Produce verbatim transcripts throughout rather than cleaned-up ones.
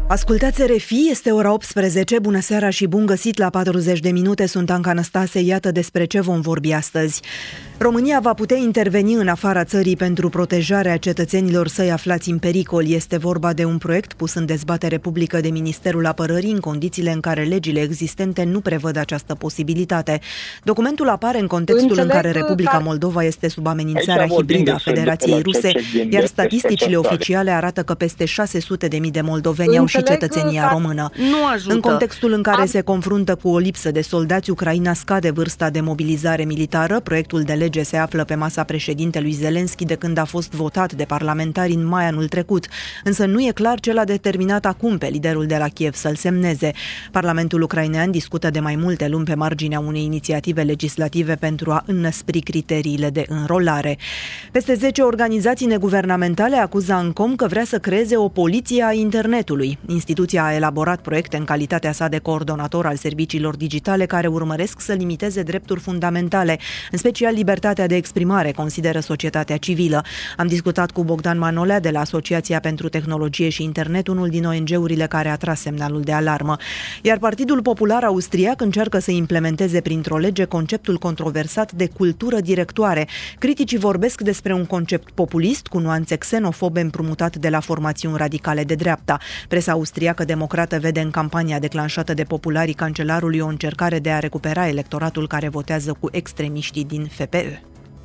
Ascultați R F I, este ora optsprezece, bună seara și bun găsit la patruzeci de minute, sunt Anca Năstase, iată despre ce vom vorbi astăzi. România va putea interveni în afara țării pentru protejarea cetățenilor săi aflați în pericol. Este vorba de un proiect pus în dezbatere publică de Ministerul Apărării în condițiile în care legile existente nu prevăd această posibilitate. Documentul apare în contextul Înțeleg în care Republica Moldova este sub amenințarea hibridă a Federației Ruse, iar statisticile oficiale arată că peste șase sute de mii de moldoveni au și cetățenia română. În contextul în care Am... se confruntă cu o lipsă de soldați, Ucraina scade vârsta de mobilizare militară. Proiectul de lege se află pe masa președintelui Zelenski de când a fost votat de parlamentari în mai anul trecut. Însă nu e clar ce l-a determinat acum pe liderul de la Kiev să-l semneze. Parlamentul ucrainean discută de mai multe luni pe marginea unei inițiative legislative pentru a înnăspri criteriile de înrolare. Peste zece organizații neguvernamentale acuză ANCOM că vrea să creeze o poliție a internetului. Instituția a elaborat proiecte în calitatea sa de coordonator al serviciilor digitale care urmăresc să limiteze drepturi fundamentale, în special libertatea de exprimare, consideră societatea civilă. Am discutat cu Bogdan Manolea de la Asociația pentru Tehnologie și Internet, unul din O N G-urile care a tras semnalul de alarmă. Iar Partidul Popular Austriac încearcă să implementeze printr-o lege conceptul controversat de cultură directoare. Criticii vorbesc despre un concept populist cu nuanțe xenofobe împrumutat de la formațiuni radicale de dreapta. Presa austriacă democrată vede în campania declanșată de popularii cancelarului o încercare de a recupera electoratul care votează cu extremiștii din F P Ö.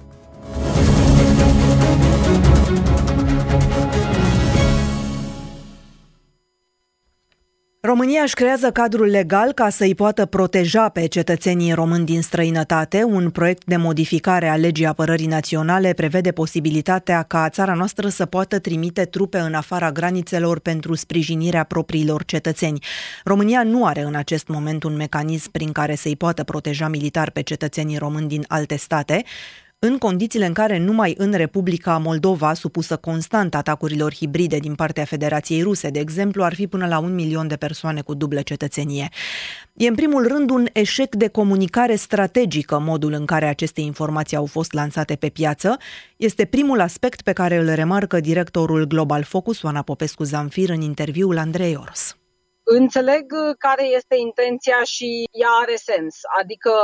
România își creează cadrul legal ca să-i poată proteja pe cetățenii români din străinătate. Un proiect de modificare a legii apărării naționale prevede posibilitatea ca țara noastră să poată trimite trupe în afara granițelor pentru sprijinirea propriilor cetățeni. România nu are în acest moment un mecanism prin care să-i poată proteja militar pe cetățenii români din alte state, în condițiile în care numai în Republica Moldova, supusă constant atacurilor hibride din partea Federației Ruse, de exemplu, ar fi până la un milion de persoane cu dublă cetățenie. E în primul rând un eșec de comunicare strategică modul în care aceste informații au fost lansate pe piață. Este primul aspect pe care îl remarcă directorul Global Focus, Oana Popescu-Zamfir, în interviul Andrei Oros. Înțeleg care este intenția și ea are sens, adică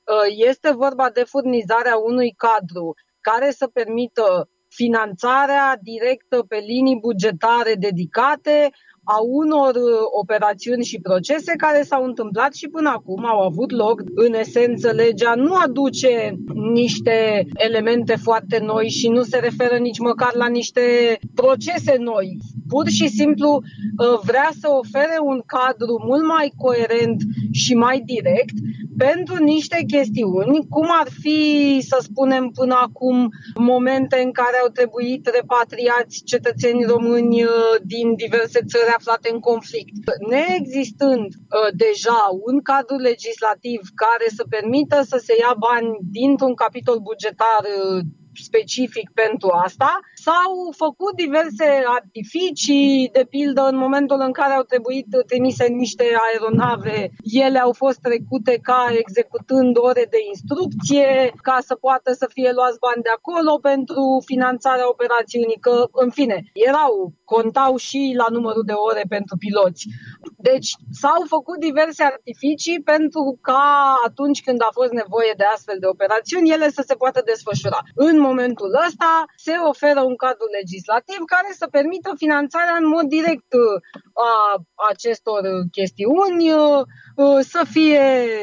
este vorba de furnizarea unui cadru care să permită finanțarea directă pe linii bugetare dedicate a unor operațiuni și procese care s-au întâmplat și până acum au avut loc. În esență, legea nu aduce niște elemente foarte noi și nu se referă nici măcar la niște procese noi. Pur și simplu vrea să ofere un cadru mult mai coerent și mai direct pentru niște chestiuni, cum ar fi, să spunem, până acum, momente în care au trebuit repatriați cetățenii români din diverse țări aflate în conflict. Neexistând uh, deja un cadru legislativ care să permită să se ia bani dintr-un capitol bugetar uh, specific pentru asta, s-au făcut diverse artificii, de pildă în momentul în care au trebuit trimise niște aeronave, ele au fost trecute ca executând ore de instrucție, ca să poată să fie luați bani de acolo pentru finanțarea operațiunii, că, în fine, erau, contau și la numărul de ore pentru piloți. Deci s-au făcut diverse artificii pentru ca atunci când a fost nevoie de astfel de operațiuni, ele să se poată desfășura. În momentul ăsta se oferă un cadru legislativ care să permită finanțarea în mod direct a acestor chestiuni, să fie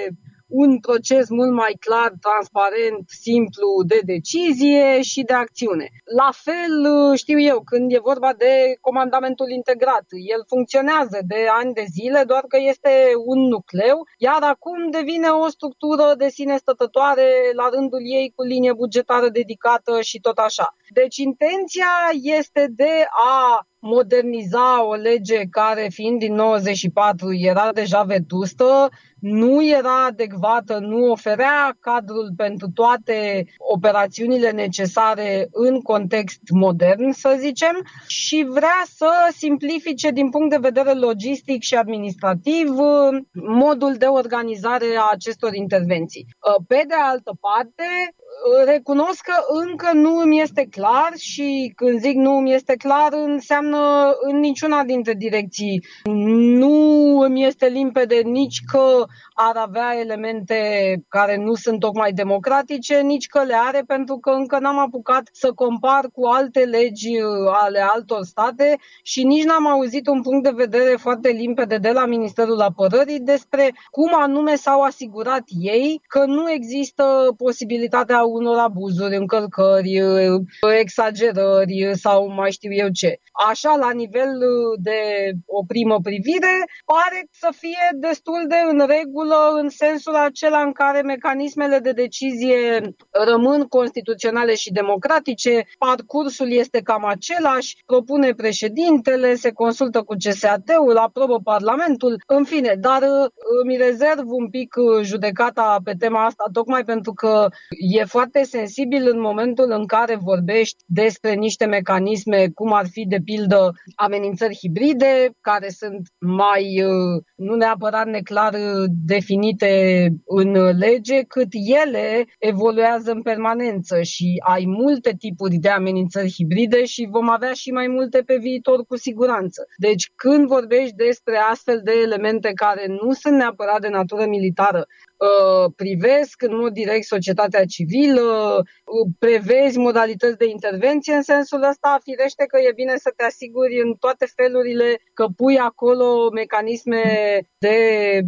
un proces mult mai clar, transparent, simplu de decizie și de acțiune. La fel, știu eu, când e vorba de comandamentul integrat, el funcționează de ani de zile, doar că este un nucleu, iar acum devine o structură de sine stătătoare la rândul ei cu linie bugetară dedicată și tot așa. Deci intenția este de a moderniza o lege care, fiind din nouăzeci și patru, era deja vetustă, nu era adecvată, nu oferea cadrul pentru toate operațiunile necesare în context modern, să zicem, și vrea să simplifice din punct de vedere logistic și administrativ modul de organizare a acestor intervenții. Pe de altă parte, Recunosc că încă nu îmi este clar și când zic nu îmi este clar înseamnă în niciuna dintre direcții. Nu îmi este limpede nici că ar avea elemente care nu sunt tocmai democratice, nici că le are, pentru că încă n-am apucat să compar cu alte legi ale altor state și nici n-am auzit un punct de vedere foarte limpede de la Ministerul Apărării despre cum anume s-au asigurat ei că nu există posibilitatea unor abuzuri, încălcări, exagerări sau mai știu eu ce. Așa, la nivel de o primă privire, pare să fie destul de în regulă în sensul acela în care mecanismele de decizie rămân constituționale și democratice, parcursul este cam același, propune președintele, se consultă cu C S A T-ul, aprobă Parlamentul, în fine, dar îmi rezerv un pic judecata pe tema asta, tocmai pentru că e foarte sensibil în momentul în care vorbești despre niște mecanisme, cum ar fi, de pildă, amenințări hibride, care sunt mai, nu neapărat neclar definite în lege, cât ele evoluează în permanență și ai multe tipuri de amenințări hibride și vom avea și mai multe pe viitor cu siguranță. Deci când vorbești despre astfel de elemente care nu sunt neapărat de natură militară, privesc în mod direct societatea civilă, prevezi modalități de intervenție în sensul ăsta, firește că e bine să te asiguri în toate felurile că pui acolo mecanisme de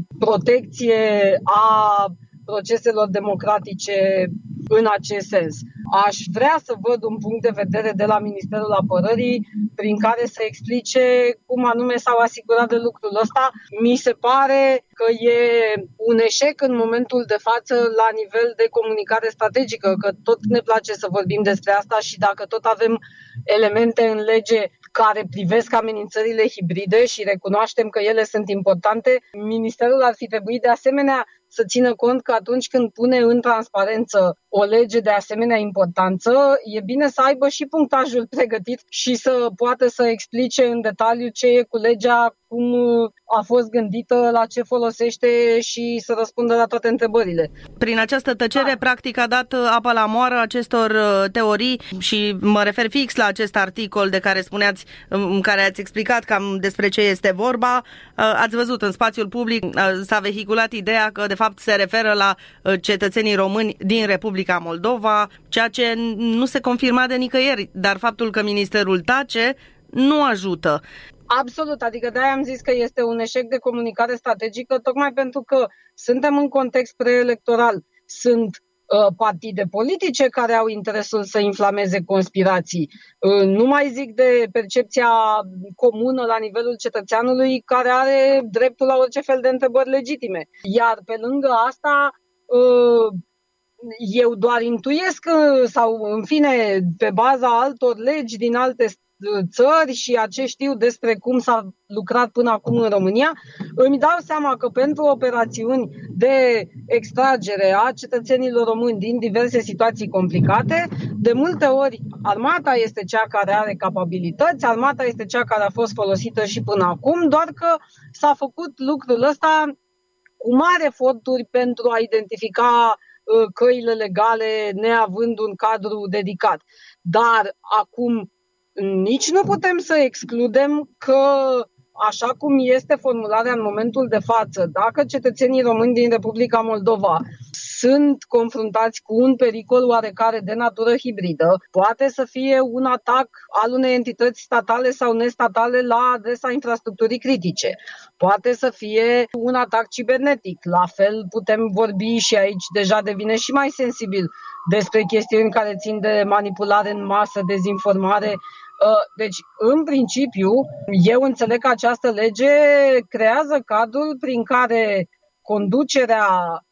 protecție a proceselor democratice în acest sens. Aș vrea să văd un punct de vedere de la Ministerul Apărării prin care să explice cum anume s-au asigurat de lucrul ăsta. Mi se pare că e un eșec în momentul de față la nivel de comunicare strategică, că tot ne place să vorbim despre asta și dacă tot avem elemente în lege care privesc amenințările hibride și recunoaștem că ele sunt importante, Ministerul ar fi trebuit de asemenea să țină cont că atunci când pune în transparență o lege de asemenea importanță, e bine să aibă și punctajul pregătit și să poată să explice în detaliu ce e cu legea, cum a fost gândită, la ce folosește și să răspundă la toate întrebările. Prin această tăcere, da. practic, a dat apă la moară acestor teorii și mă refer fix la acest articol de care spuneați, în care ați explicat cam despre ce este vorba. Ați văzut în spațiul public, s-a vehiculat ideea că de fapt se referă la cetățenii români din Republica Moldova, ceea ce nu se confirma de nicăieri, dar faptul că ministerul tace nu ajută. Absolut, adică de-aia am zis că este un eșec de comunicare strategică, tocmai pentru că suntem în context preelectoral. Sunt uh, partide politice care au interesul să inflameze conspirații. Uh, nu mai zic de percepția comună la nivelul cetățeanului care are dreptul la orice fel de întrebări legitime. Iar pe lângă asta, uh, eu doar intuiesc sau, în fine, pe baza altor legi din alte țări și a ce știu despre cum s-a lucrat până acum în România, îmi dau seama că pentru operațiuni de extragere a cetățenilor români din diverse situații complicate, de multe ori armata este cea care are capabilități, armata este cea care a fost folosită și până acum, doar că s-a făcut lucrul ăsta cu mari eforturi pentru a identifica căile legale, neavând un cadru dedicat. Dar acum nici nu putem să excludem că, așa cum este formularea în momentul de față, dacă cetățenii români din Republica Moldova sunt confruntați cu un pericol oarecare de natură hibridă, poate să fie un atac al unei entități statale sau nestatale la adresa infrastructurii critice, poate să fie un atac cibernetic. La fel putem vorbi și aici deja devine și mai sensibil despre chestiuni care țin de manipulare în masă, dezinformare. Deci, în principiu, eu înțeleg că această lege creează cadrul prin care conducerea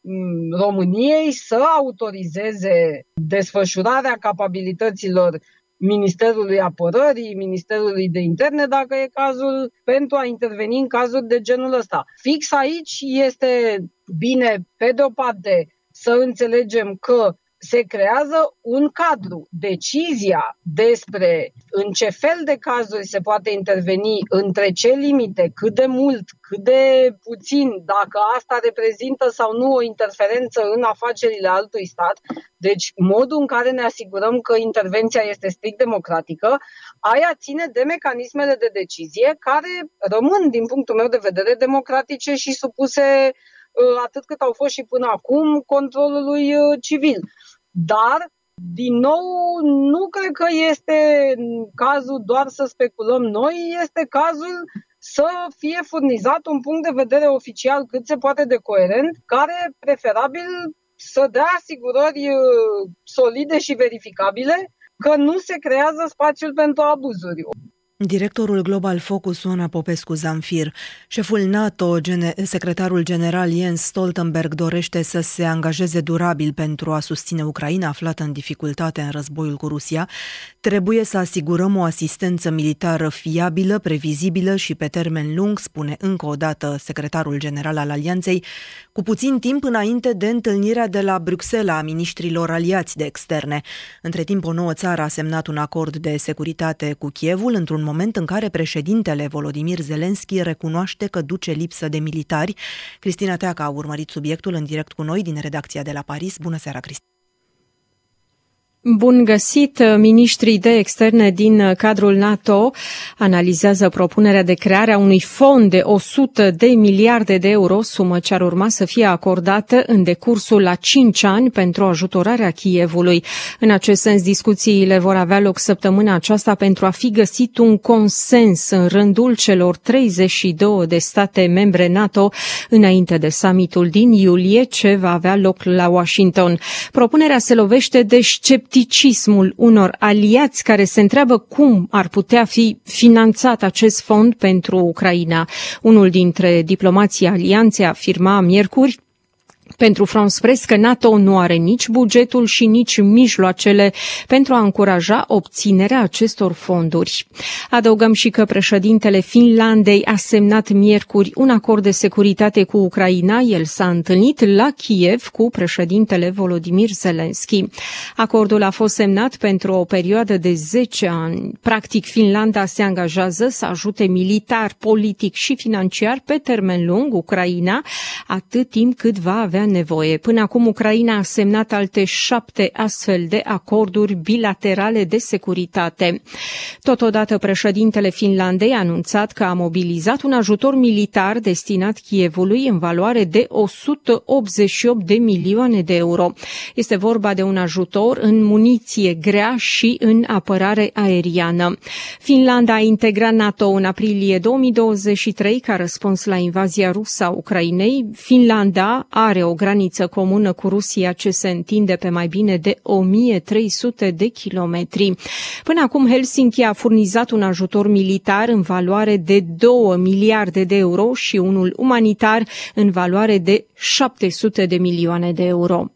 României să autorizeze desfășurarea capabilităților Ministerului Apărării, Ministerului de Interne, dacă e cazul, pentru a interveni în cazuri de genul ăsta. Fix aici este bine, pe de o parte, să înțelegem că se creează un cadru. Decizia despre în ce fel de cazuri se poate interveni, între ce limite, cât de mult, cât de puțin, dacă asta reprezintă sau nu o interferență în afacerile altui stat, deci modul în care ne asigurăm că intervenția este strict democratică, aia ține de mecanismele de decizie care rămân, din punctul meu de vedere, democratice și supuse atât cât au fost și până acum controlului civil. Dar, din nou, nu cred că este cazul doar să speculăm noi, este cazul să fie furnizat un punct de vedere oficial cât se poate de coerent, care preferabil să dea asigurări solide și verificabile că nu se creează spațiul pentru abuzuri. Directorul Global Focus, Oana Popescu-Zamfir. Șeful NATO, gene, secretarul general Jens Stoltenberg, dorește să se angajeze durabil pentru a susține Ucraina aflată în dificultate în războiul cu Rusia. Trebuie să asigurăm o asistență militară fiabilă, previzibilă și pe termen lung, spune încă o dată secretarul general al Alianței, cu puțin timp înainte de întâlnirea de la Bruxelles a miniștrilor aliați de externe. Între timp, o nouă țară a semnat un acord de securitate cu Kievul într-un moment în care președintele Volodymyr Zelensky recunoaște că duce lipsă de militari. Cristina Teaca a urmărit subiectul în direct cu noi din redacția de la Paris. Bună seara, Cristina! Bun găsit! Ministrii de externe din cadrul NATO analizează propunerea de creare a unui fond de o sută de miliarde de euro, sumă ce ar urma să fie acordată în decursul la cinci ani pentru ajutorarea Kievului. În acest sens, discuțiile vor avea loc săptămâna aceasta pentru a fi găsit un consens în rândul celor treizeci și două de state membre NATO înainte de summitul din iulie, ce va avea loc la Washington. Propunerea se lovește de scepticism unor aliați care se întreabă cum ar putea fi finanțat acest fond pentru Ucraina. Unul dintre diplomații alianței afirma miercuri pentru France Press că NATO nu are nici bugetul și nici mijloacele pentru a încuraja obținerea acestor fonduri. Adăugăm și că președintele Finlandei a semnat miercuri un acord de securitate cu Ucraina. El s-a întâlnit la Kiev cu președintele Volodymyr Zelensky. Acordul a fost semnat pentru o perioadă de zece ani. Practic, Finlanda se angajează să ajute militar, politic și financiar pe termen lung Ucraina, atât timp cât va avea nevoie. Până acum, Ucraina a semnat alte șapte astfel de acorduri bilaterale de securitate. Totodată, președintele Finlandei a anunțat că a mobilizat un ajutor militar destinat Kievului în valoare de o sută optzeci și opt de milioane de euro. Este vorba de un ajutor în muniție grea și în apărare aeriană. Finlanda a integrat NATO în aprilie două mii douăzeci și trei ca răspuns la invazia rusă a Ucrainei. Finlanda are o graniță comună cu Rusia ce se întinde pe mai bine de o mie trei sute de kilometri. Până acum, Helsinki a furnizat un ajutor militar în valoare de două miliarde de euro și unul umanitar în valoare de șapte sute de milioane de euro.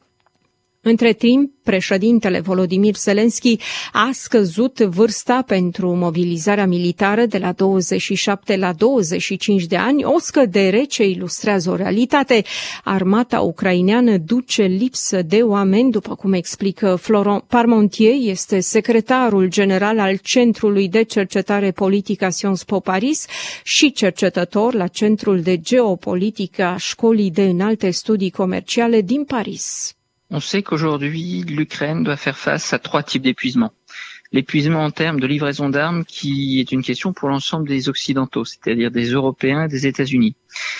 Între timp, președintele Volodymyr Zelensky a scăzut vârsta pentru mobilizarea militară de la douăzeci și șapte la douăzeci și cinci de ani, o scădere ce ilustrează o realitate. Armata ucraineană duce lipsă de oameni, după cum explică Florent Parmentier, este secretarul general al Centrului de Cercetare Politică Sciences Po Paris și cercetător la Centrul de Geopolitică a Școlii de Înalte Studii Comerciale din Paris. On sait qu'aujourd'hui, l'Ukraine doit faire face à trois types d'épuisement. L'épuisement en termes de livraison d'armes, qui est une question pour l'ensemble des Occidentaux, c'est-à-dire des Européens et des États-Unis.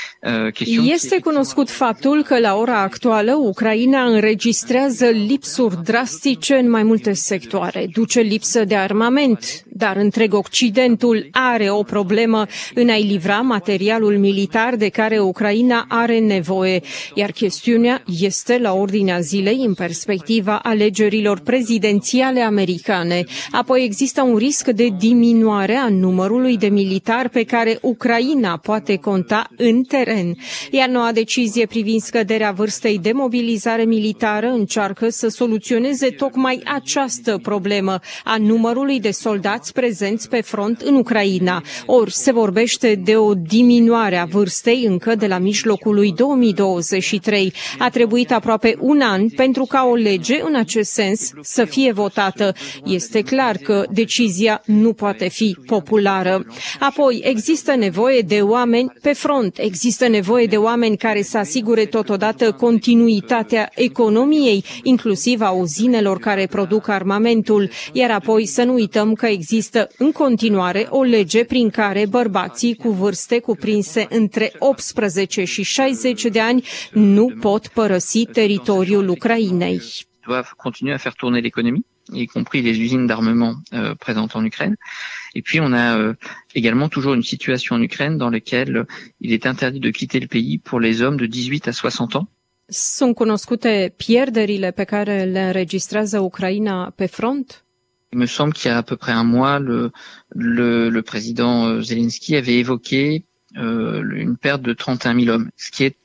Este cunoscut faptul că la ora actuală Ucraina înregistrează lipsuri drastice în mai multe sectoare. Duce lipsă de armament, dar întreg Occidentul are o problemă în a-i livra materialul militar de care Ucraina are nevoie, iar chestiunea este la ordinea zilei în perspectiva alegerilor prezidențiale americane. Apoi există un risc de diminuare a numărului de militari pe care Ucraina poate conta în teren. Iar noua decizie privind scăderea vârstei de mobilizare militară încearcă să soluționeze tocmai această problemă a numărului de soldați soldați prezenți pe front în Ucraina. Ori se vorbește de o diminuare a vârstei încă de la mijlocul lui două mii douăzeci și trei. A trebuit aproape un an pentru ca o lege în acest sens să fie votată. Este clar că decizia nu poate fi populară. Apoi, există nevoie de oameni pe front, există nevoie de oameni care să asigure totodată continuitatea economiei, inclusiv a uzinelor care produc armamentul, iar apoi să nu uităm că există în continuare o lege prin care bărbații cu vârste cuprinse între optsprezece și șaizeci de ani nu pot părăsi teritoriul Ucrainei. Doivent continuer à faire tourner l'économie, y compris les usines d'armement euh, présentes en Ukraine. Et puis on a euh, également toujours une situation en Ukraine dans laquelle euh, il est interdit de quitter le pays pour les hommes de dix-huit à soixante ans. Sunt cunoscute pierderile pe care le înregistrează Ucraina pe front? Il me semble qu'il y a à peu près un mois, le, le, le président Zelensky avait évoqué euh, une perte de trente et un mille hommes, ce qui est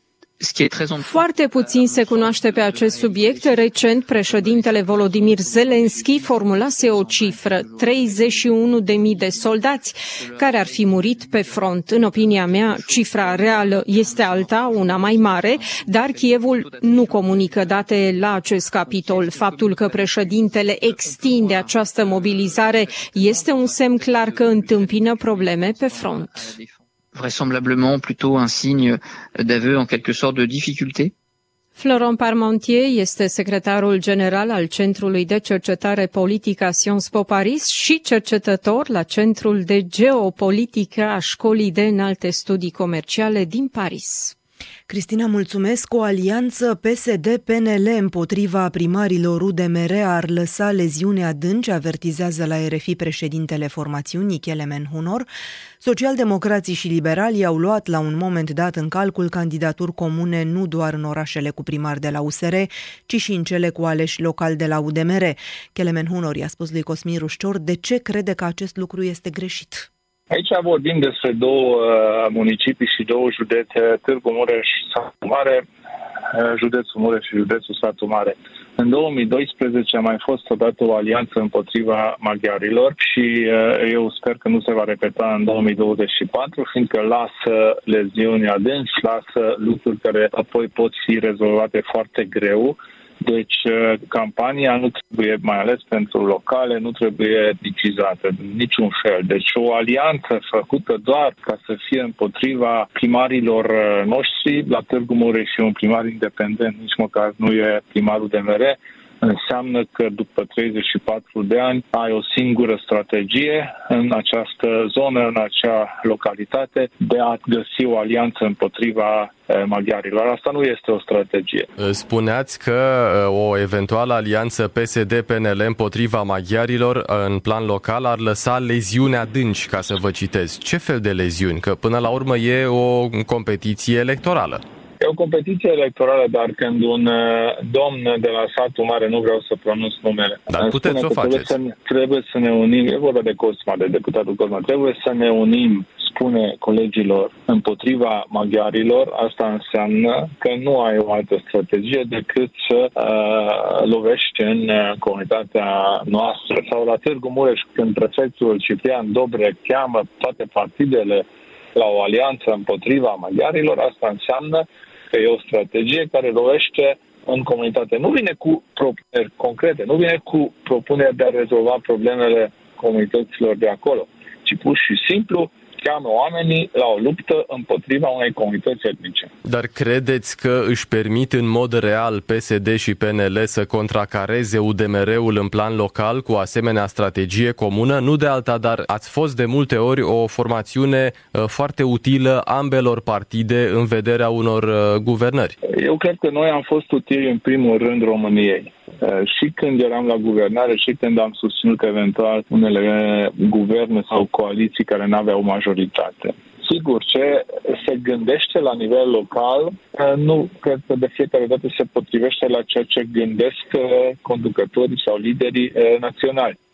Foarte puțin se cunoaște pe acest subiect. Recent, președintele Volodymyr Zelensky formulase o cifră, treizeci și unu de mii de soldați care ar fi murit pe front. În opinia mea, cifra reală este alta, una mai mare, dar Kievul nu comunică date la acest capitol. Faptul că președintele extinde această mobilizare este un semn clar că întâmpină probleme pe front. Vraisemblablement plutôt un signe d'aveu en quelque sorte de difficulté. Florent Parmentier este secretarul general al Centrului de Cercetare Politică Sciences Po Paris și cercetător la Centrul de Geopolitică a Școlii de Înalte Studii Comerciale din Paris. Cristina, mulțumesc. O alianță P S D P N L împotriva primarilor U D M R ar lăsa leziuni adânci, avertizează la R F I președintele formațiunii, Kelemen Hunor. Socialdemocrații și liberalii au luat la un moment dat în calcul candidaturi comune nu doar în orașele cu primari de la U S R, ci și în cele cu aleși locali de la U D M R. Kelemen Hunor i-a spus lui Cosmin Rușcior de ce crede că acest lucru este greșit. Aici vorbim despre două uh, municipii și două județe, Târgu Mureș și Satu Mare, uh, județul Mureș și județul Satu Mare. În două mii doisprezece a mai fost odată o alianță împotriva maghiarilor și uh, eu sper că nu se va repeta în două mii douăzeci și patru, fiindcă lasă leziuni adânci, lasă lucruri care apoi pot fi rezolvate foarte greu. Deci campania nu trebuie, mai ales pentru locale, nu trebuie nicizată în niciun fel. Deci o alianță făcută doar ca să fie împotriva primarilor noștri, la Târgu Mureș și un primar independent, nici măcar nu e primarul de M R, înseamnă că după treizeci și patru de ani ai o singură strategie în această zonă, în acea localitate, de a găsi o alianță împotriva maghiarilor. Asta nu este o strategie. Spuneați că o eventuală alianță P S D P N L împotriva maghiarilor în plan local ar lăsa leziuni adânci, ca să vă citez. Ce fel de leziuni? Că până la urmă e o competiție electorală. E o competiție electorală, dar când un domn de la Satu Mare, nu vreau să pronunț numele, dar puteți să o faceți. Trebuie să, trebuie să ne unim, e vorba de Cosma, de deputatul Cosma, trebuie să ne unim, spune colegilor, împotriva maghiarilor. Asta înseamnă că nu ai o altă strategie decât să uh, lovești în comunitatea noastră. Sau la Târgu Mureș, când prefectul Ciprian Dobre cheamă toate partidele la o alianță împotriva maghiarilor, asta înseamnă că e o strategie care lovește în comunitate. Nu vine cu propuneri concrete, nu vine cu propuneri de a rezolva problemele comunităților de acolo, ci pur și simplu cheamă oamenii la o luptă împotriva unei comunități etnice. Dar credeți că își permit în mod real P S D și P N L să contracareze U D M R-ul în plan local cu asemenea strategie comună? Nu de alta, dar ați fost de multe ori o formațiune foarte utilă ambelor partide în vederea unor guvernări. Eu cred că noi am fost utili în primul rând României. Și când eram la guvernare și când am susținut eventual unele guverne sau coaliții care n-aveau majoritate. Sigur, ce se gândește la nivel local, nu cred că de fiecare dată se potrivește la ceea ce gândesc conducătorii sau liderii naționali.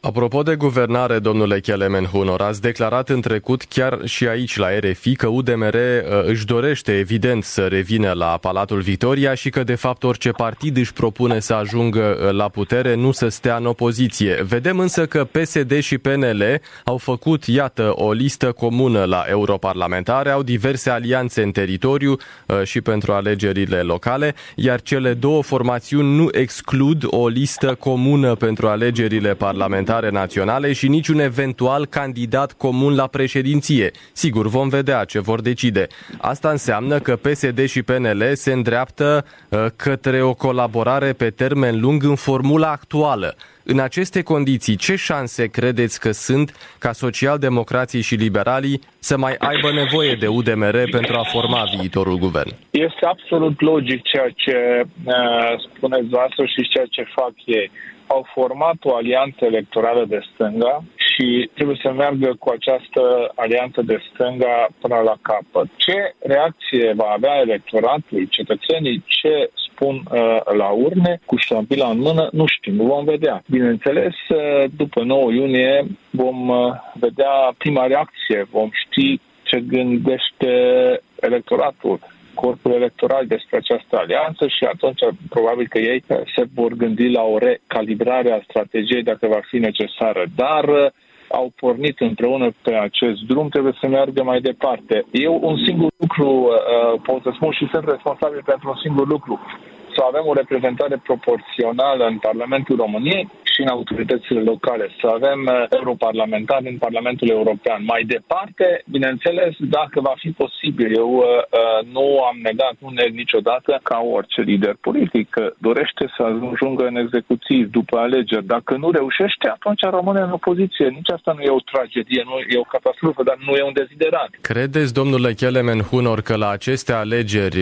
Apropo de guvernare, domnule Kelemen Hunor, ați declarat în trecut, chiar și aici la R F I, că U D M R își dorește evident să revină la Palatul Victoria și că de fapt orice partid își propune să ajungă la putere, nu să stea în opoziție. Vedem însă că P S D și P N L au făcut, iată, o listă comună la europarlamentare, au diverse alianțe în teritoriu și pentru alegerile locale, iar cele două formațiuni nu exclud o listă comună pentru alegerile parlamentare naționale și niciun eventual candidat comun la președinție. Sigur, vom vedea ce vor decide. Asta înseamnă că P S D și P N L se îndreaptă uh, către o colaborare pe termen lung în formula actuală. În aceste condiții, ce șanse credeți că sunt ca socialdemocrații și liberalii să mai aibă nevoie de U D M R pentru a forma viitorul guvern? Este absolut logic ceea ce uh, spuneți voastră și ceea ce fac ei. Au format o alianță electorală de stânga și trebuie să meargă cu această alianță de stânga până la capăt. Ce reacție va avea electoratul, cetățenii, ce spun uh, la urne, cu ștampila în mână, nu știm, nu vom vedea. Bineînțeles, uh, după nouă iunie vom uh, vedea prima reacție, vom ști ce gândește electoratul, corpul electoral despre această alianță și atunci probabil că ei se vor gândi la o recalibrare a strategiei dacă va fi necesară. Dar au pornit împreună pe acest drum, trebuie să meargă mai departe. Eu un singur lucru uh, pot să spun și sunt responsabil pentru un singur lucru. Să avem o reprezentare proporțională în Parlamentul României și în autoritățile locale, să avem europarlamentari în Parlamentul European. Mai departe, bineînțeles, dacă va fi posibil, eu uh, nu am negat, nu neg niciodată, ca orice lider politic dorește să ajungă în executiv după alegeri. Dacă nu reușește, atunci rămâne în opoziție. Nici asta nu e o tragedie, nu e o catastrofă, dar nu e un deziderat. Credeți, domnule Kelemen Hunor, că la aceste alegeri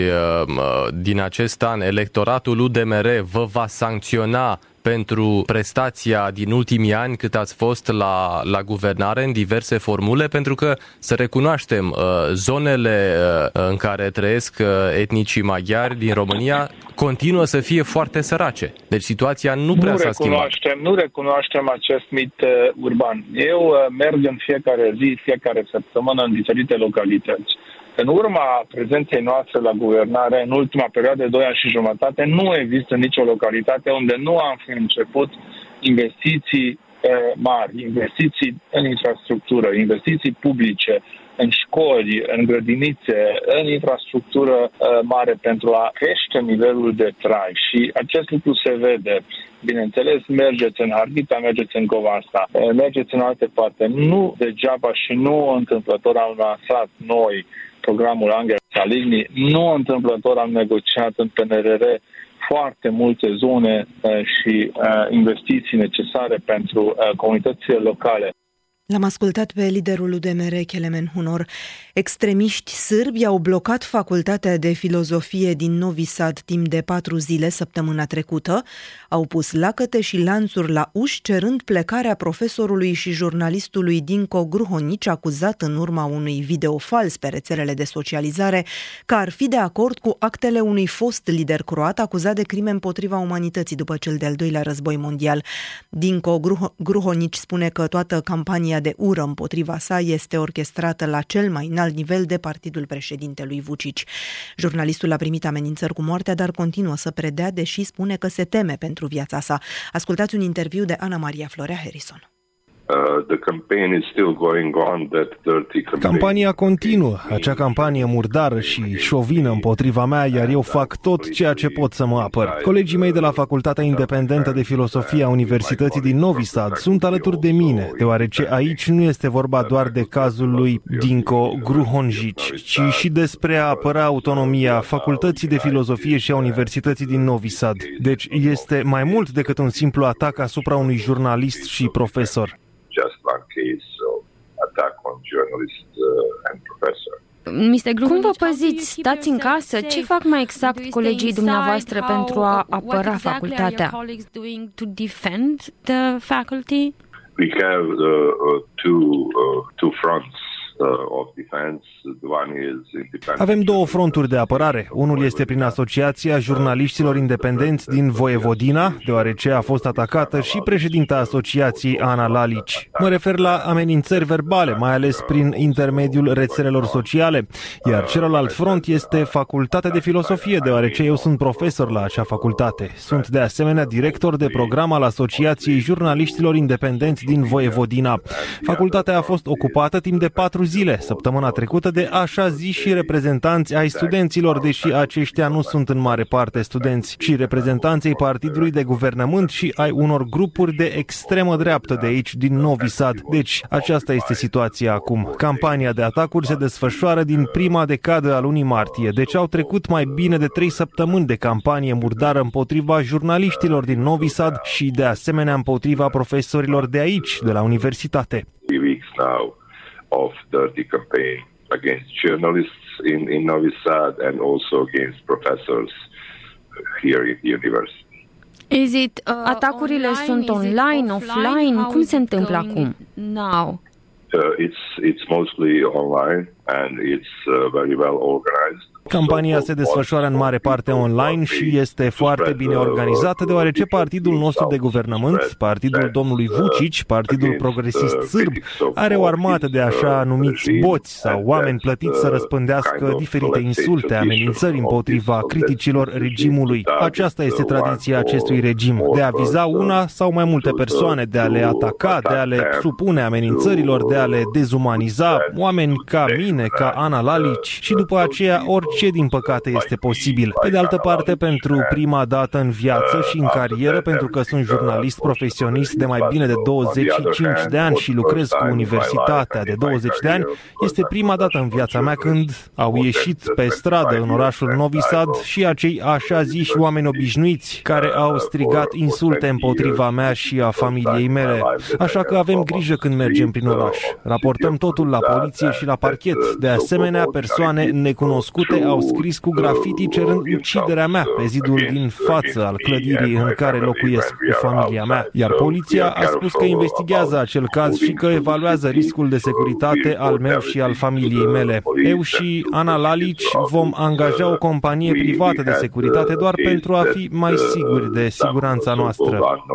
din acest an, electoratul U D M R vă va sancționa pentru prestația din ultimii ani cât ați fost la, la guvernare în diverse formule? Pentru că, să recunoaștem, zonele în care trăiesc etnicii maghiari din România continuă să fie foarte sărace. Deci situația nu prea nu s-a schimbat. Nu recunoaștem acest mit urban. Eu merg în fiecare zi, fiecare săptămână în diferite localități. În urma prezenței noastre la guvernare, în ultima perioadă de doi ani și jumătate, nu există nicio localitate unde nu am fi început investiții eh, mari, investiții în infrastructură, investiții publice, în școli, în grădinițe, în infrastructură eh, mare pentru a crește nivelul de trai. Și acest lucru se vede. Bineînțeles, mergeți în Harghita, mergeți în Covasna, eh, mergeți în alte parte. Nu degeaba și nu întâmplător am lansat noi programul Angel Saligny, nu întâmplător am negociat în P N R R foarte multe zone uh, și uh, investiții necesare pentru uh, comunitățile locale. L-am ascultat pe liderul U D M R, Kelemen Hunor. Extremiști sârbi au blocat facultatea de filozofie din Novi Sad timp de patru zile săptămâna trecută. Au pus lacăte și lanțuri la uși, cerând plecarea profesorului și jurnalistului Dinko Gruhonic, acuzat în urma unui video fals pe rețelele de socializare că ar fi de acord cu actele unui fost lider croat acuzat de crime împotriva umanității după cel de-al doilea război mondial. Dinko Gruhonic spune că toată campania de ură împotriva sa este orchestrată la cel mai înalt nivel de partidul președintelui Vučić. Jurnalistul a primit amenințări cu moartea, dar continuă să predea, deși spune că se teme pentru viața sa. Ascultați un interviu de Ana Maria Florea Harrison. Campania continuă, acea campanie murdară și șovină împotriva mea, iar eu fac tot ceea ce pot să mă apăr. Colegii mei de la Facultatea Independentă de Filosofie a Universității din Novi Sad sunt alături de mine, deoarece aici nu este vorba doar de cazul lui Dinko Gruhonic, ci și despre a apăra autonomia Facultății de Filosofie și a Universității din Novi Sad. Deci este mai mult decât un simplu atac asupra unui jurnalist și profesor. Cum vă păziți? Stați în casă? Ce fac mai exact colegii dumneavoastră pentru a apăra facultatea? We have uh, two uh, two fronts Avem două fronturi de apărare. Unul este prin Asociația Jurnaliștilor Independenți din Voievodina, deoarece a fost atacată și președinta asociației Ana Lalici. Mă refer la amenințări verbale, mai ales prin intermediul rețelelor sociale, iar celălalt front este Facultatea de Filosofie, deoarece eu sunt profesor la acea facultate. Sunt de asemenea director de program al Asociației Jurnaliștilor Independenți din Voievodina. Facultatea a fost ocupată timp de patru zile, săptămâna trecută, de așa ziși reprezentanți ai studenților, deși aceștia nu sunt în mare parte studenți, ci reprezentanții partidului de guvernământ și ai unor grupuri de extremă dreaptă de aici, din Novi Sad. Deci, aceasta este situația acum. Campania de atacuri se desfășoară din prima decadă a lunii martie, deci au trecut mai bine de trei săptămâni de campanie murdară împotriva jurnaliștilor din Novi Sad și, de asemenea, împotriva profesorilor de aici, de la universitate. Of dirty campaign against journalists in, in Novi Sad and also against professors here in the university. Is it, uh, Atacurile online, sunt online, offline? Cum se întâmplă acum? Now? Uh, it's it's mostly online and it's uh, very well organized. Campania se desfășoară în mare parte online și este foarte bine organizată, deoarece partidul nostru de guvernământ, partidul domnului Vučić, Partidul Progresist Sârb, are o armată de așa numiți boți sau oameni plătiți să răspândească diferite insulte, amenințări împotriva criticilor regimului. Aceasta este tradiția acestui regim, de a viza una sau mai multe persoane, de a le ataca, de a le supune amenințărilor, de a le dezumaniza, oameni ca mine, ca Ana Lalici, și după aceea orice ce din păcate este posibil. Pe de altă parte, pentru prima dată în viață și în carieră, pentru că sunt jurnalist profesionist de mai bine de douăzeci și cinci de ani și lucrez cu universitatea de douăzeci de ani, este prima dată în viața mea când au ieșit pe stradă în orașul Novi Sad și acei așa ziși oameni obișnuiți care au strigat insulte împotriva mea și a familiei mele. Așa că avem grijă când mergem prin oraș. Raportăm totul la poliție și la parchet. De asemenea, persoane necunoscute au scris cu grafiti cerând uciderea mea pe zidul din față al clădirii în care locuiesc cu familia mea. Iar poliția a spus că investigează acel caz și că evaluează riscul de securitate al meu și al familiei mele. Eu și Ana Lalici vom angaja o companie privată de securitate doar pentru a fi mai siguri de siguranța noastră.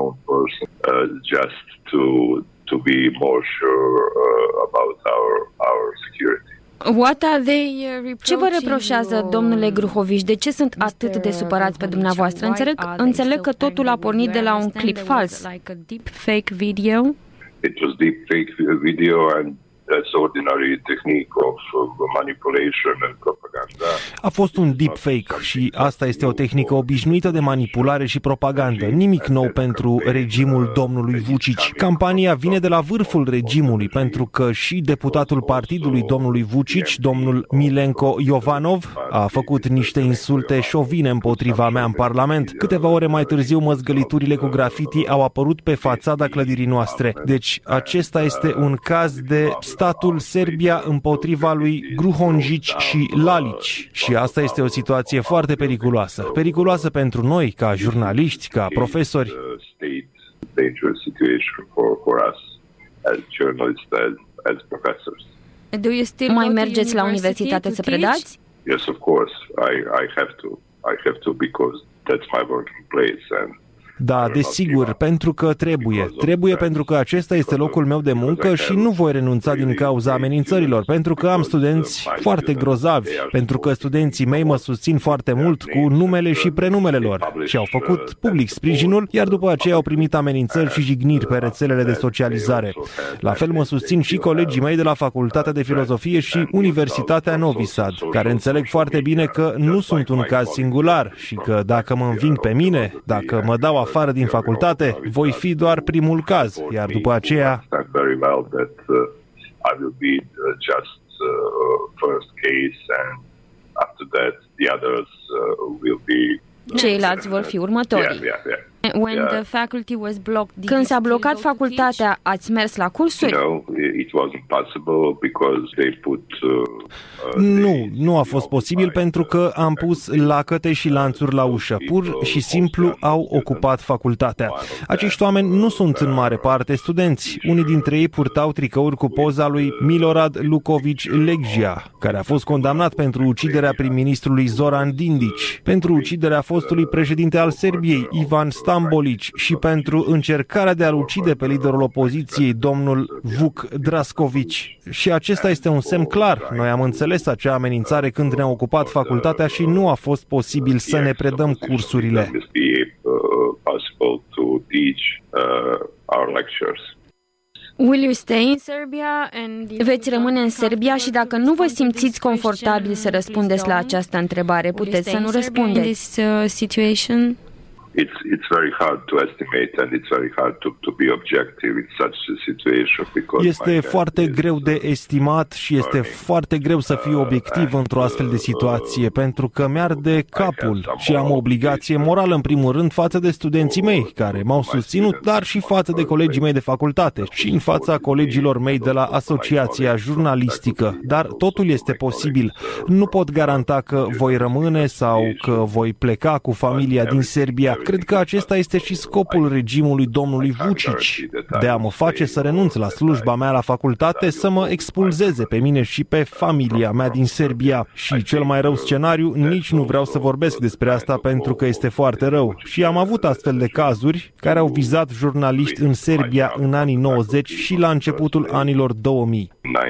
What are they Ce vă reproșează, domnule Gruhovici? De ce sunt atât de supărați pe dumneavoastră? Înțeleg, înțeleg că totul a pornit de la un clip fals. Deepfake video? It was deepfake video and that's ordinary technique of manipulation and propaganda. A fost un deepfake și asta este o tehnică obișnuită de manipulare și propagandă. Nimic nou pentru regimul domnului Vučić. Campania vine de la vârful regimului, pentru că și deputatul partidului domnului Vučić, domnul Milenko Jovanov, a făcut niște insulte șovine împotriva mea în Parlament. Câteva ore mai târziu, măzgăliturile cu grafiti au apărut pe fațada clădirii noastre. Deci, acesta este un caz de statul Serbia împotriva lui Gruhonjić și Lalici. Și asta este o situație foarte periculoasă. Periculoasă pentru noi, ca jurnaliști, ca profesori. Mai mergeți la universitate să predați? Yes, of course. I I have to. I have to because that's my working place and Da, desigur, pentru că trebuie. Trebuie pentru că acesta este locul meu de muncă și nu voi renunța din cauza amenințărilor, pentru că am studenți foarte grozavi, pentru că studenții mei mă susțin foarte mult cu numele și prenumele lor și au făcut public sprijinul, iar după aceea au primit amenințări și jigniri pe rețelele de socializare. La fel mă susțin și colegii mei de la Facultatea de Filozofie și Universitatea Novi Sad, care înțeleg foarte bine că nu sunt un caz singular și că dacă mă înving pe mine, dacă mă dau afară din facultate, voi fi doar primul caz, iar după aceea ceilalți vor fi următorii. Când s-a blocat facultatea, ați mers la cursuri? Nu, nu a fost posibil pentru că am pus lacăte și lanțuri la ușă. Pur și simplu au ocupat facultatea. Acești oameni nu sunt în mare parte studenți. Unii dintre ei purtau tricouri cu poza lui Milorad Luković Leggia, care a fost condamnat pentru uciderea prim-ministrului Zoran Dindić, pentru uciderea fostului președinte al Serbiei, Ivan Stambolić, și pentru încercarea de a-l ucide pe liderul opoziției, domnul Vuk Drasković. Și acesta este un semn clar. Noi am înțeles acea amenințare când ne-a ocupat facultatea și nu a fost posibil să ne predăm cursurile. Will you stay in Serbia and... Veți rămâne în Serbia și dacă nu vă simțiți confortabil să răspundeți la această întrebare, puteți să nu răspundeți. It's it's very hard to estimate and it's very hard to, to be objective in such a situation because este foarte greu de estimat și este foarte greu să fiu obiectiv într-o astfel de situație pentru că mi-arde capul și am o obligație morală în primul rând față de studenții mei care m-au susținut, dar și față de colegii mei de facultate și în fața colegilor mei de la Asociația Jurnalistică, dar totul este posibil. Nu pot garanta că voi rămâne sau că voi pleca cu familia din Serbia. Cred că acesta este și scopul regimului domnului Vučić, de a mă face să renunț la slujba mea la facultate, să mă expulzeze pe mine și pe familia mea din Serbia. Și cel mai rău scenariu, nici nu vreau să vorbesc despre asta pentru că este foarte rău. Și am avut astfel de cazuri care au vizat jurnaliști în Serbia în anii nouăzeci și la începutul anilor două mii.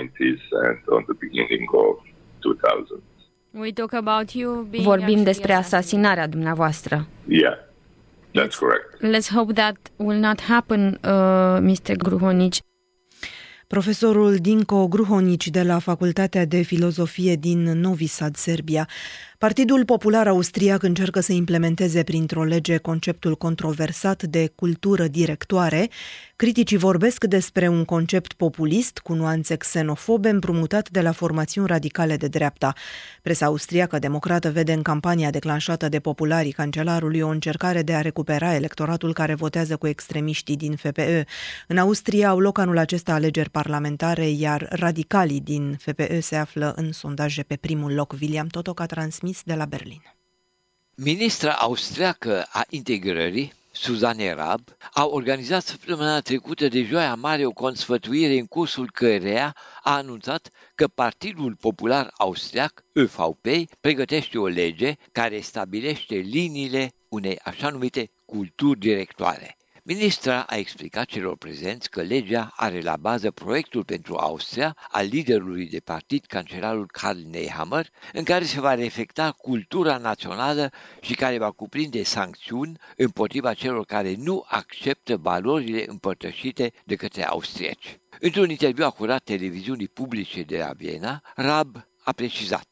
Vorbim despre asasinarea dumneavoastră. Yeah. That's correct. Let's hope that will not happen, uh, mister Gruhonić. Profesorul Dinko Gruhonić de la Facultatea de Filozofie din Novi Sad, Serbia. Partidul Popular Austriac încearcă să implementeze printr-o lege conceptul controversat de cultură directoare. Criticii vorbesc despre un concept populist cu nuanțe xenofobe împrumutat de la formațiuni radicale de dreapta. Presa austriacă democrată vede în campania declanșată de popularii cancelarului o încercare de a recupera electoratul care votează cu extremiștii din F P Ö. În Austria au loc anul acesta alegeri parlamentare, iar radicalii din F P Ö se află în sondaje pe primul loc. William Totoc a transmis de la Berlin. Ministra austriacă a integrării, Susanne Raab, a organizat săptămâna trecută de Joia Mare o consfătuire în cursul căreia a anunțat că Partidul Popular Austriac, Ö V P, pregătește o lege care stabilește liniile unei așa numite culturi directoare. Ministra a explicat celor prezenți că legea are la bază proiectul pentru Austria al liderului de partid, cancelarul Karl Nehammer, în care se va reflecta cultura națională și care va cuprinde sancțiuni împotriva celor care nu acceptă valorile împărtășite de către austrieci. Într-un interviu acurat televiziunii publice de la Viena, Raab a precizat: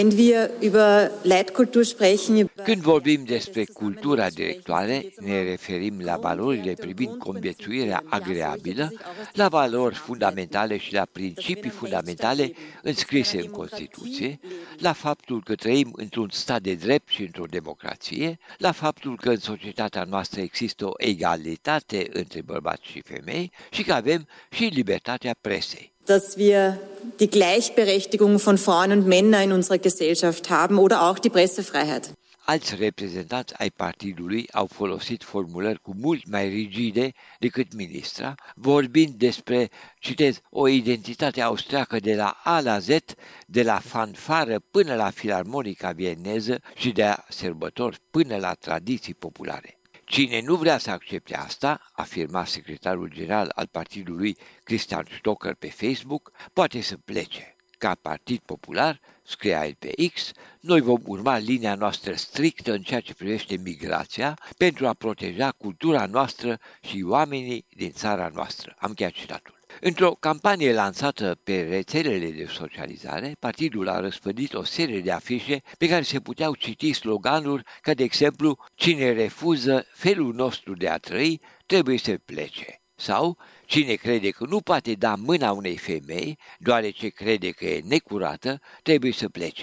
Când vorbim despre cultura directoare, ne referim la valorile privind conviețuirea agreabilă, la valori fundamentale și la principii fundamentale înscrise în Constituție, la faptul că trăim într-un stat de drept și într-o democrație, la faptul că în societatea noastră există o egalitate între bărbați și femei și că avem și libertatea presei. Dass wir die Gleichberechtigung von Frauen und Männern in unserer Gesellschaft haben oder auch die Pressefreiheit. Alți reprezentanți ai partidului au folosit formulări cu mult mai rigide decât ministra, vorbind despre, citez, o identitate austriacă de la A la Z, de la fanfară până la filarmonica vieneză și de la sărbători până la tradiții populare. Cine nu vrea să accepte asta, afirma secretarul general al partidului Christian Stocker pe Facebook, poate să plece. Ca Partid Popular, scria el pe X, noi vom urma linia noastră strictă în ceea ce privește migrația pentru a proteja cultura noastră și oamenii din țara noastră. Am încheiat citatul. Într-o campanie lansată pe rețelele de socializare, partidul a răspândit o serie de afișe pe care se puteau citi sloganuri ca, de exemplu, cine refuză felul nostru de a trăi trebuie să plece. Sau, cine crede că nu poate da mâna unei femei, deoarece crede că e necurată, trebuie să plece.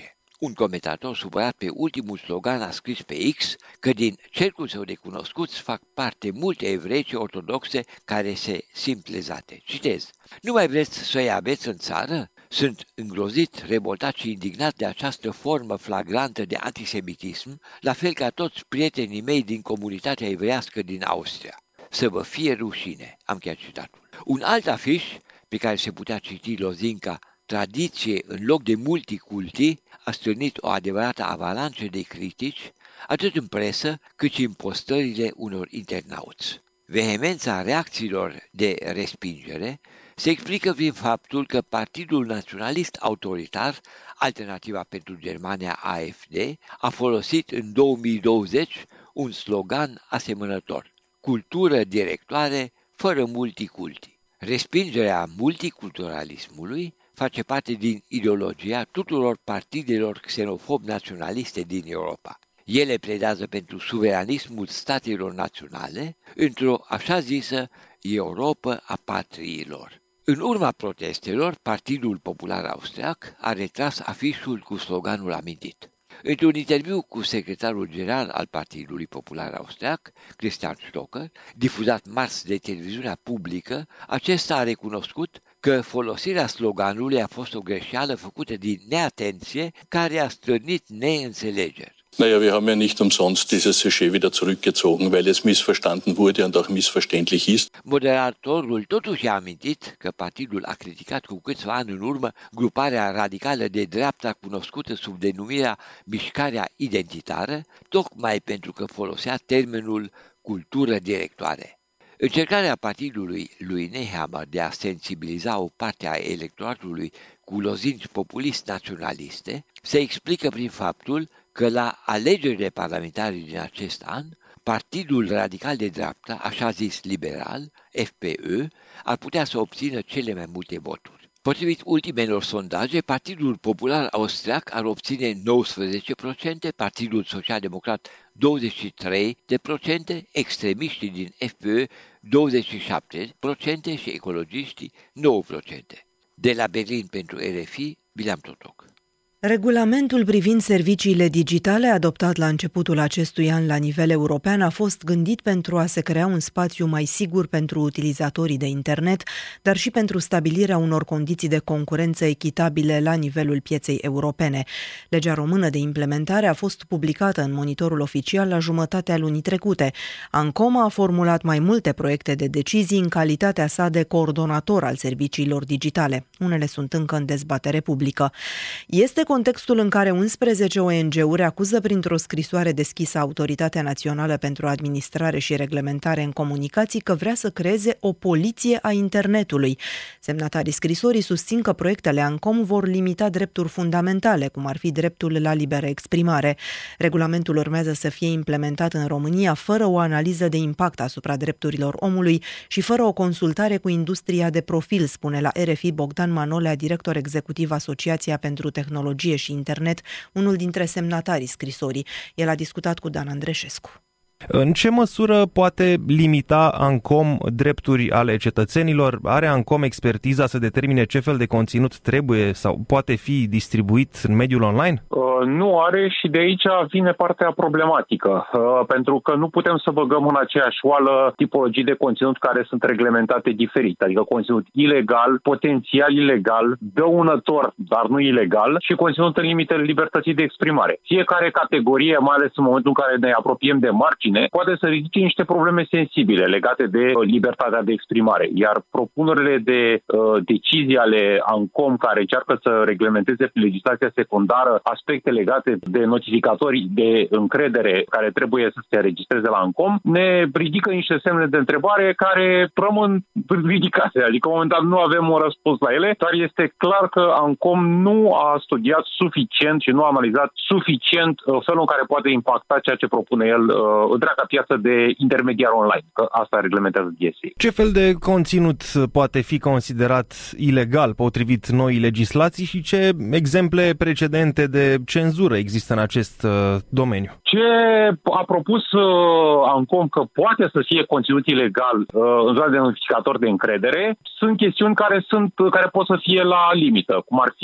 Un comentator supărat pe ultimul slogan a scris pe X că din cercul său de cunoscuți fac parte multe evrei ortodoxe care se simt lezate. Citez: "Nu mai vreți să-i aveți în țară? Sunt îngrozit, revoltat și indignat de această formă flagrantă de antisemitism, la fel ca toți prietenii mei din comunitatea evreiască din Austria. Să vă fie rușine." Am chiar citatul. Un alt afiș pe care se putea citi lozinca "Tradiție în loc de multiculti" a stârnit o adevărată avalanșă de critici, atât în presă cât și în postările unor internauți. Vehemența reacțiilor de respingere se explică prin faptul că Partidul Naționalist Autoritar, Alternativa pentru Germania A F D, a folosit în două mii douăzeci un slogan asemănător: "Cultură directoare fără multiculti". Respingerea multiculturalismului face parte din ideologia tuturor partidelor xenofob-naționaliste din Europa. Ele pledează pentru suveranismul statelor naționale într-o așa zisă Europă a patriilor. În urma protestelor, Partidul Popular Austriac a retras afișul cu sloganul amintit. Într-un interviu cu secretarul general al Partidului Popular Austriac, Christian Stocker, difuzat marți de televiziunea publică, acesta a recunoscut că folosirea sloganului a fost o greșeală făcută din neatenție care a stârnit neînțelegeri. Naja, wir haben ja nicht umsonst dieses Sujet wieder zurückgezogen, weil es missverstanden wurde und auch missverständlich ist. Moderatorul totuși a amintit că partidul a criticat cu câțiva ani în urmă gruparea radicală de dreapta cunoscută sub denumirea Mișcarea Identitară, tocmai pentru că folosea termenul cultură directoare. Încercarea partidului lui Nehammer de a sensibiliza o parte a electoratului cu lozinci populist-naționaliste se explică prin faptul că la alegerile parlamentare din acest an, Partidul Radical de Dreapta, așa zis liberal, F P Ö, ar putea să obțină cele mai multe voturi. Potrivit ultimelor sondaje, Partidul Popular Austriac ar obține nouăsprezece la sută, Partidul Social-Democrat douăzeci și trei la sută, extremiștii din F P Ö douăzeci și șapte la sută și ecologiștii nouă la sută. De la Berlin pentru R F I, Bileam Totoc. Regulamentul privind serviciile digitale, adoptat la începutul acestui an la nivel european, a fost gândit pentru a se crea un spațiu mai sigur pentru utilizatorii de internet, dar și pentru stabilirea unor condiții de concurență echitabile la nivelul pieței europene. Legea română de implementare a fost publicată în Monitorul Oficial la jumătatea lunii trecute. ANCOM a formulat mai multe proiecte de decizii în calitatea sa de coordonator al serviciilor digitale. Unele sunt încă în dezbatere publică. Este contextul în care unsprezece O N G-uri acuză printr-o scrisoare deschisă Autoritatea Națională pentru Administrare și Reglementare în Comunicații că vrea să creeze o poliție a internetului. Semnatarii scrisorii susțin că proiectele ANCOM vor limita drepturi fundamentale, cum ar fi dreptul la liberă exprimare. Regulamentul urmează să fie implementat în România fără o analiză de impact asupra drepturilor omului și fără o consultare cu industria de profil, spune la R F I Bogdan Manolea, director executiv Asociația pentru Tehnologie și Internet, unul dintre semnatarii scrisorii. El a discutat cu Dan Andreșescu. În ce măsură poate limita ANCOM drepturi ale cetățenilor? Are ANCOM expertiza să determine ce fel de conținut trebuie sau poate fi distribuit în mediul online? Uh, nu are și de aici vine partea problematică, uh, pentru că nu putem să băgăm în aceeași oală tipologii de conținut care sunt reglementate diferit, adică conținut ilegal, potențial ilegal, dăunător, dar nu ilegal și conținut în limitele libertății de exprimare. Fiecare categorie, mai ales în momentul în care ne apropiem de margine, poate să ridice niște probleme sensibile legate de libertatea de exprimare, iar propunerile de uh, decizii ale ANCOM care încearcă să reglementeze prin legislația secundară aspecte legate de notificatori de încredere care trebuie să se înregistreze la ANCOM, ne ridică niște semne de întrebare care rămân ridicate, adică momentan nu avem un răspuns la ele, dar este clar că ANCOM nu a studiat suficient și nu a analizat suficient uh, felul în care poate impacta ceea ce propune el uh, întreaga piață de intermediar online, că asta reglementează D S I. Ce fel de conținut poate fi considerat ilegal potrivit noii legislații și ce exemple precedente de cenzură există în acest uh, domeniu? Ce a propus uh, ANCOM că poate să fie conținut ilegal uh, în zona de notificator de încredere sunt chestiuni care sunt care pot să fie la limită, cum ar fi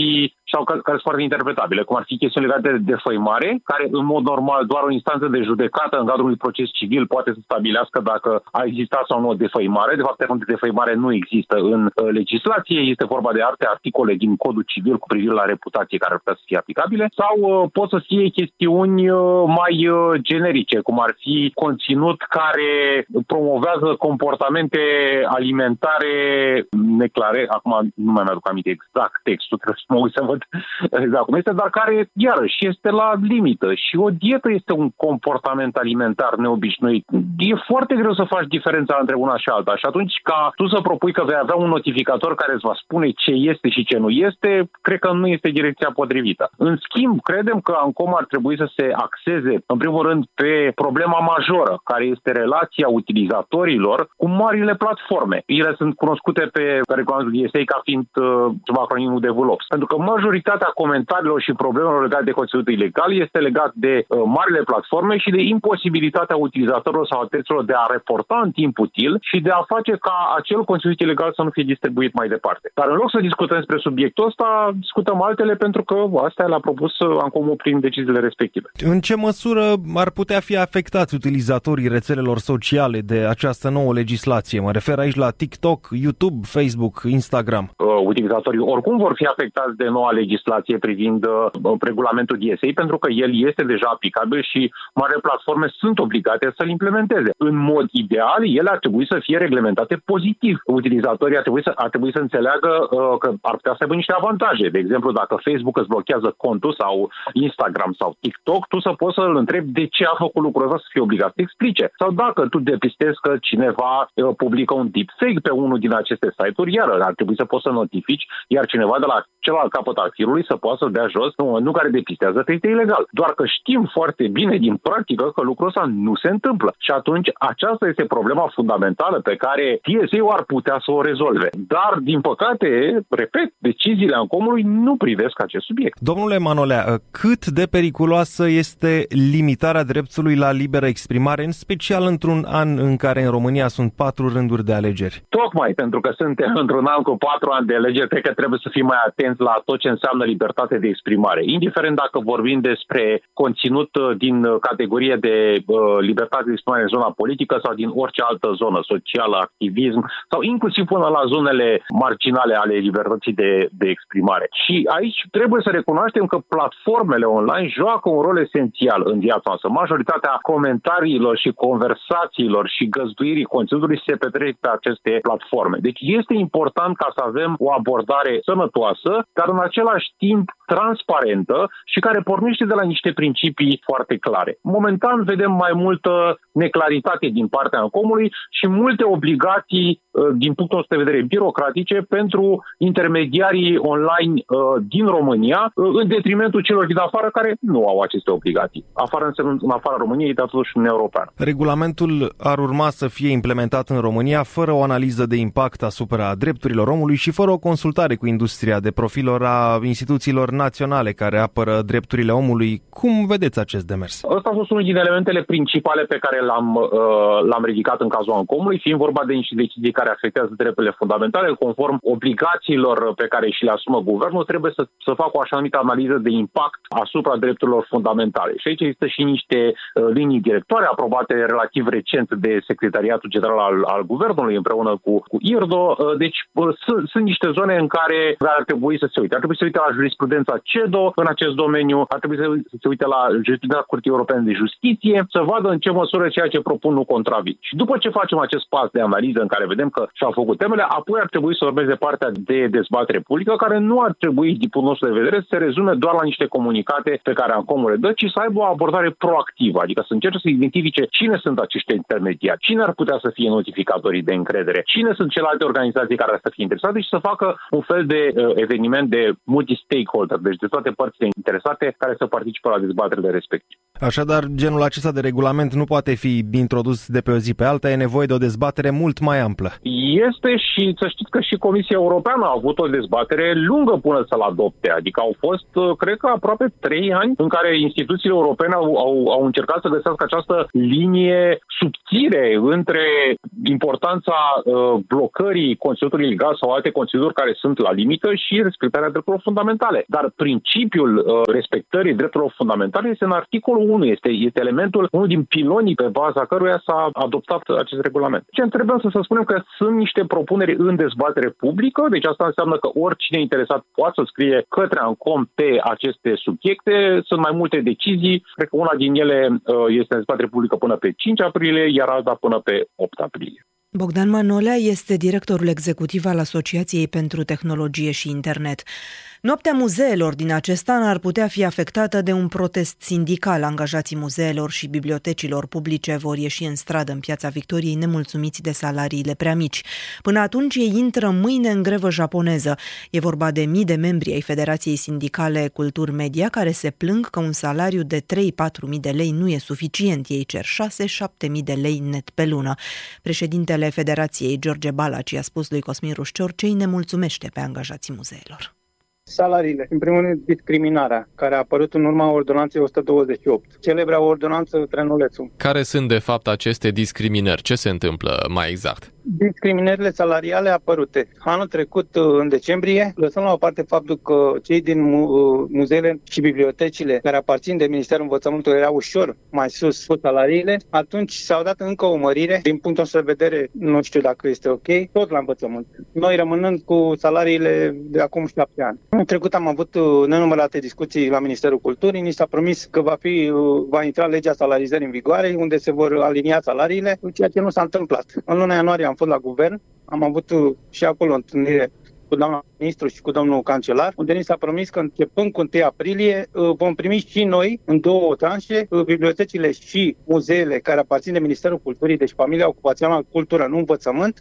sau care sunt foarte interpretabile, cum ar fi chestiuni legate de defăimare, care în mod normal doar o instanță de judecată în cadrul unui proces civil poate să stabilească dacă a existat sau nu o defăimare. De fapt, termenul de defăimare nu există în legislație, este vorba de alte articole din Codul Civil cu privire la reputație care ar putea să fie aplicabile, sau uh, pot să fie chestiuni uh, mai uh, generice, cum ar fi conținut care promovează comportamente alimentare neclare, acum nu mai mi-aduc aminte exact textul, trebuie să mă uit să văd exact cum este, dar care, iarăși, este la limită. Și o dietă este un comportament alimentar neobișnuit. E foarte greu să faci diferența între una și alta. Și atunci, ca tu să propui că vei avea un notificator care îți va spune ce este și ce nu este, cred că nu este direcția potrivită. În schimb, credem că ANCOM ar trebui să se axeze, în primul rând, pe problema majoră, care este relația utilizatorilor cu marile platforme. Ele sunt cunoscute pe regulamentul D S A ca fiind uh, acronimul de V L O P S. Pentru că majoritatea comentariilor și problemelor legate de conținut ilegal este legat de uh, marile platforme și de imposibilitatea utilizatorilor sau a terților de a reporta în timp util și de a face ca acel conținut ilegal să nu fie distribuit mai departe. Dar în loc să discutăm despre subiectul ăsta, discutăm altele pentru că astea le-a propus ANCOM prin deciziile respective. În ce măsură ar putea fi afectați utilizatorii rețelelor sociale de această nouă legislație? Mă refer aici la TikTok, YouTube, Facebook, Instagram. Uh, utilizatorii oricum vor fi afectați de noua legislație privind uh, regulamentul D S A pentru că el este deja aplicabil și marile platforme sunt obligate să-l implementeze. În mod ideal, ele ar trebui să fie reglementate pozitiv. Utilizatorii ar trebui să, ar trebui să înțeleagă uh, că ar putea să aibă niște avantaje. De exemplu, dacă Facebook îți blochează contul sau Instagram sau TikTok, tu să poți să-l întrebi de ce a făcut lucrul ăsta, să fie obligat să explice. Sau dacă tu depistezi că cineva uh, publică un deepfake pe unul din aceste site-uri, iar ar trebui să poți să notifici, iar cineva de la celălalt capăt al firului să poată să dea jos în momentul în care depistează că este ilegal. Doar că știm foarte bine din practică că lucrul ăsta nu se întâmplă. Și atunci aceasta este problema fundamentală pe care T S A-ul ar putea să o rezolve. Dar, din păcate, repet, deciziile ANCOM-ului nu privesc acest subiect. Domnule Manolea, cât de periculoasă este limitarea dreptului la liberă exprimare, în special într-un an în care în România sunt patru rânduri de alegeri? Tocmai pentru că suntem într-un an cu patru ani de alegeri, cred că trebuie să fim mai atenți la tot ce înseamnă libertate de exprimare. Indiferent dacă vorbim despre conținut din categorie de uh, libertate de exprimare în zona politică sau din orice altă zonă, socială, activism sau inclusiv până la zonele marginale ale libertății de, de exprimare. Și aici trebuie să recunoaștem că platformele online joacă un rol esențial în viața noastră. Majoritatea comentariilor și conversațiilor și găzduirii conținutului se petrec pe aceste platforme. Deci este important ca să avem o abordare sănătoasă, dar în același timp transparentă și care pornește de la niște principii foarte clare. Momentan vedem mai multă neclaritate din partea ANCOM-ului și multe obligații din punctul nostru de vedere birocratice pentru intermediarii online din România, în detrimentul celor din afară care nu au aceste obligații. Afară înseamnă în afara României, dar totuși Uniunea Europeană. Regulamentul ar urma să fie implementat în România fără o analiză de impact asupra drepturilor omului și fără o consultare cu industria de profilor a instituțiilor naționale care apără drepturile omului. Cum vedeți acest demers? Ăsta a fost unul din elementele principale pe care l-am, uh, l-am ridicat în cazul ANCOM-ului, fiind vorba de niște decizii care afectează drepturile fundamentale, conform obligațiilor pe care și le asumă guvernul, trebuie să, să facă o așa numită analiză de impact asupra drepturilor fundamentale. Și aici există și niște uh, linii directoare aprobate relativ recent de Secretariatul General al, al Guvernului împreună cu, cu I R D O. Uh, deci uh, sunt, sunt niște zone în care ar trebui să se uite. Ar trebui să se uite la jurisprudența C E D O în acest domeniu, ar trebui să se uite la jurisprudența Curții Europene de Justiție, să vadă în ce măsură ceea ce propun nu contravine. Și după ce facem acest pas de analiză în care vedem că și-au făcut temele, apoi ar trebui să urmeze partea de dezbatere publică, care nu ar trebui, din punctul nostru de vedere, să se rezume doar la niște comunicate pe care ANCOM le dă, ci să aibă o abordare proactivă, adică să încerce să identifice cine sunt acești intermediari, cine ar putea să fie notificatorii de încredere, cine sunt celelalte organizații care ar să fie interesate și să facă un fel de uh, eveniment de multi-stakeholder, deci de toate părțile interesate care să participe la dezbaterile respective. Așadar, genul acesta de regulament nu poate fi introdus de pe o zi pe alta, e nevoie de o dezbatere mult mai amplă. Este și să știți că și Comisia Europeană a avut o dezbatere lungă până să-l adopte. Adică au fost, cred că, aproape trei ani în care instituțiile europene au, au, au încercat să găsească această linie subțire între importanța uh, blocării conținutului ilegal sau alte conținuturi care sunt la limită și respectarea drepturilor fundamentale. Dar principiul uh, respectării drepturilor fundamentale este în articolul unu, este, este elementul, unul din pilonii pe baza căruia s-a adoptat acest regulament. Ce trebuie să, să spunem că sunt niște propuneri în dezbatere publică, deci asta înseamnă că oricine interesat poate să scrie către ANCOM pe aceste subiecte. Sunt mai multe decizii, cred că una din ele uh, este în dezbatere publică până pe cinci aprilie, iar alta până pe opt aprilie. Bogdan Manolea este directorul executiv al Asociației pentru Tehnologie și Internet. Noaptea muzeelor din acest an ar putea fi afectată de un protest sindical. Angajații muzeelor și bibliotecilor publice vor ieși în stradă în Piața Victoriei nemulțumiți de salariile prea mici. Până atunci ei intră mâine în grevă japoneză. E vorba de mii de membri ai Federației Sindicale Culturi Media care se plâng că un salariu de trei-patru mii de lei nu e suficient. Ei cer șase-șapte mii de lei net pe lună. Președintele Federației, George Balaci, a spus lui Cosmin Ruscior ce îi nemulțumește pe angajații muzeelor. Salariile. În primul rând, discriminarea, care a apărut în urma ordonanței o sută douăzeci și opt. Celebra ordonanță Trenulețu. Care sunt, de fapt, aceste discriminări? Ce se întâmplă mai exact? Discriminările salariale apărute. Anul trecut, în decembrie, lăsăm la o parte faptul că cei din muzeele și bibliotecile care aparțin de Ministerul Învățământului erau ușor mai sus cu salariile, atunci s-au dat încă o mărire. Din punctul nostru de vedere, nu știu dacă este ok, tot la învățământ. Noi rămânând cu salariile de acum șapte ani. În trecut am avut nenumărate discuții la Ministerul Culturii, ni s-a promis că va, fi, va intra legea salarizării în vigoare, unde se vor alinia salariile, ceea ce nu s-a întâmplat. În luna ianuarie am fost la guvern, am avut și acolo o întâlnire cu doamna ministru și cu domnul cancelar, unde ni s-a promis că începând cu întâi aprilie vom primi și noi, în două tranșe, bibliotecile și muzeele care aparțin de Ministerul Culturii, deci familia ocupațională cultură, nu învățământ,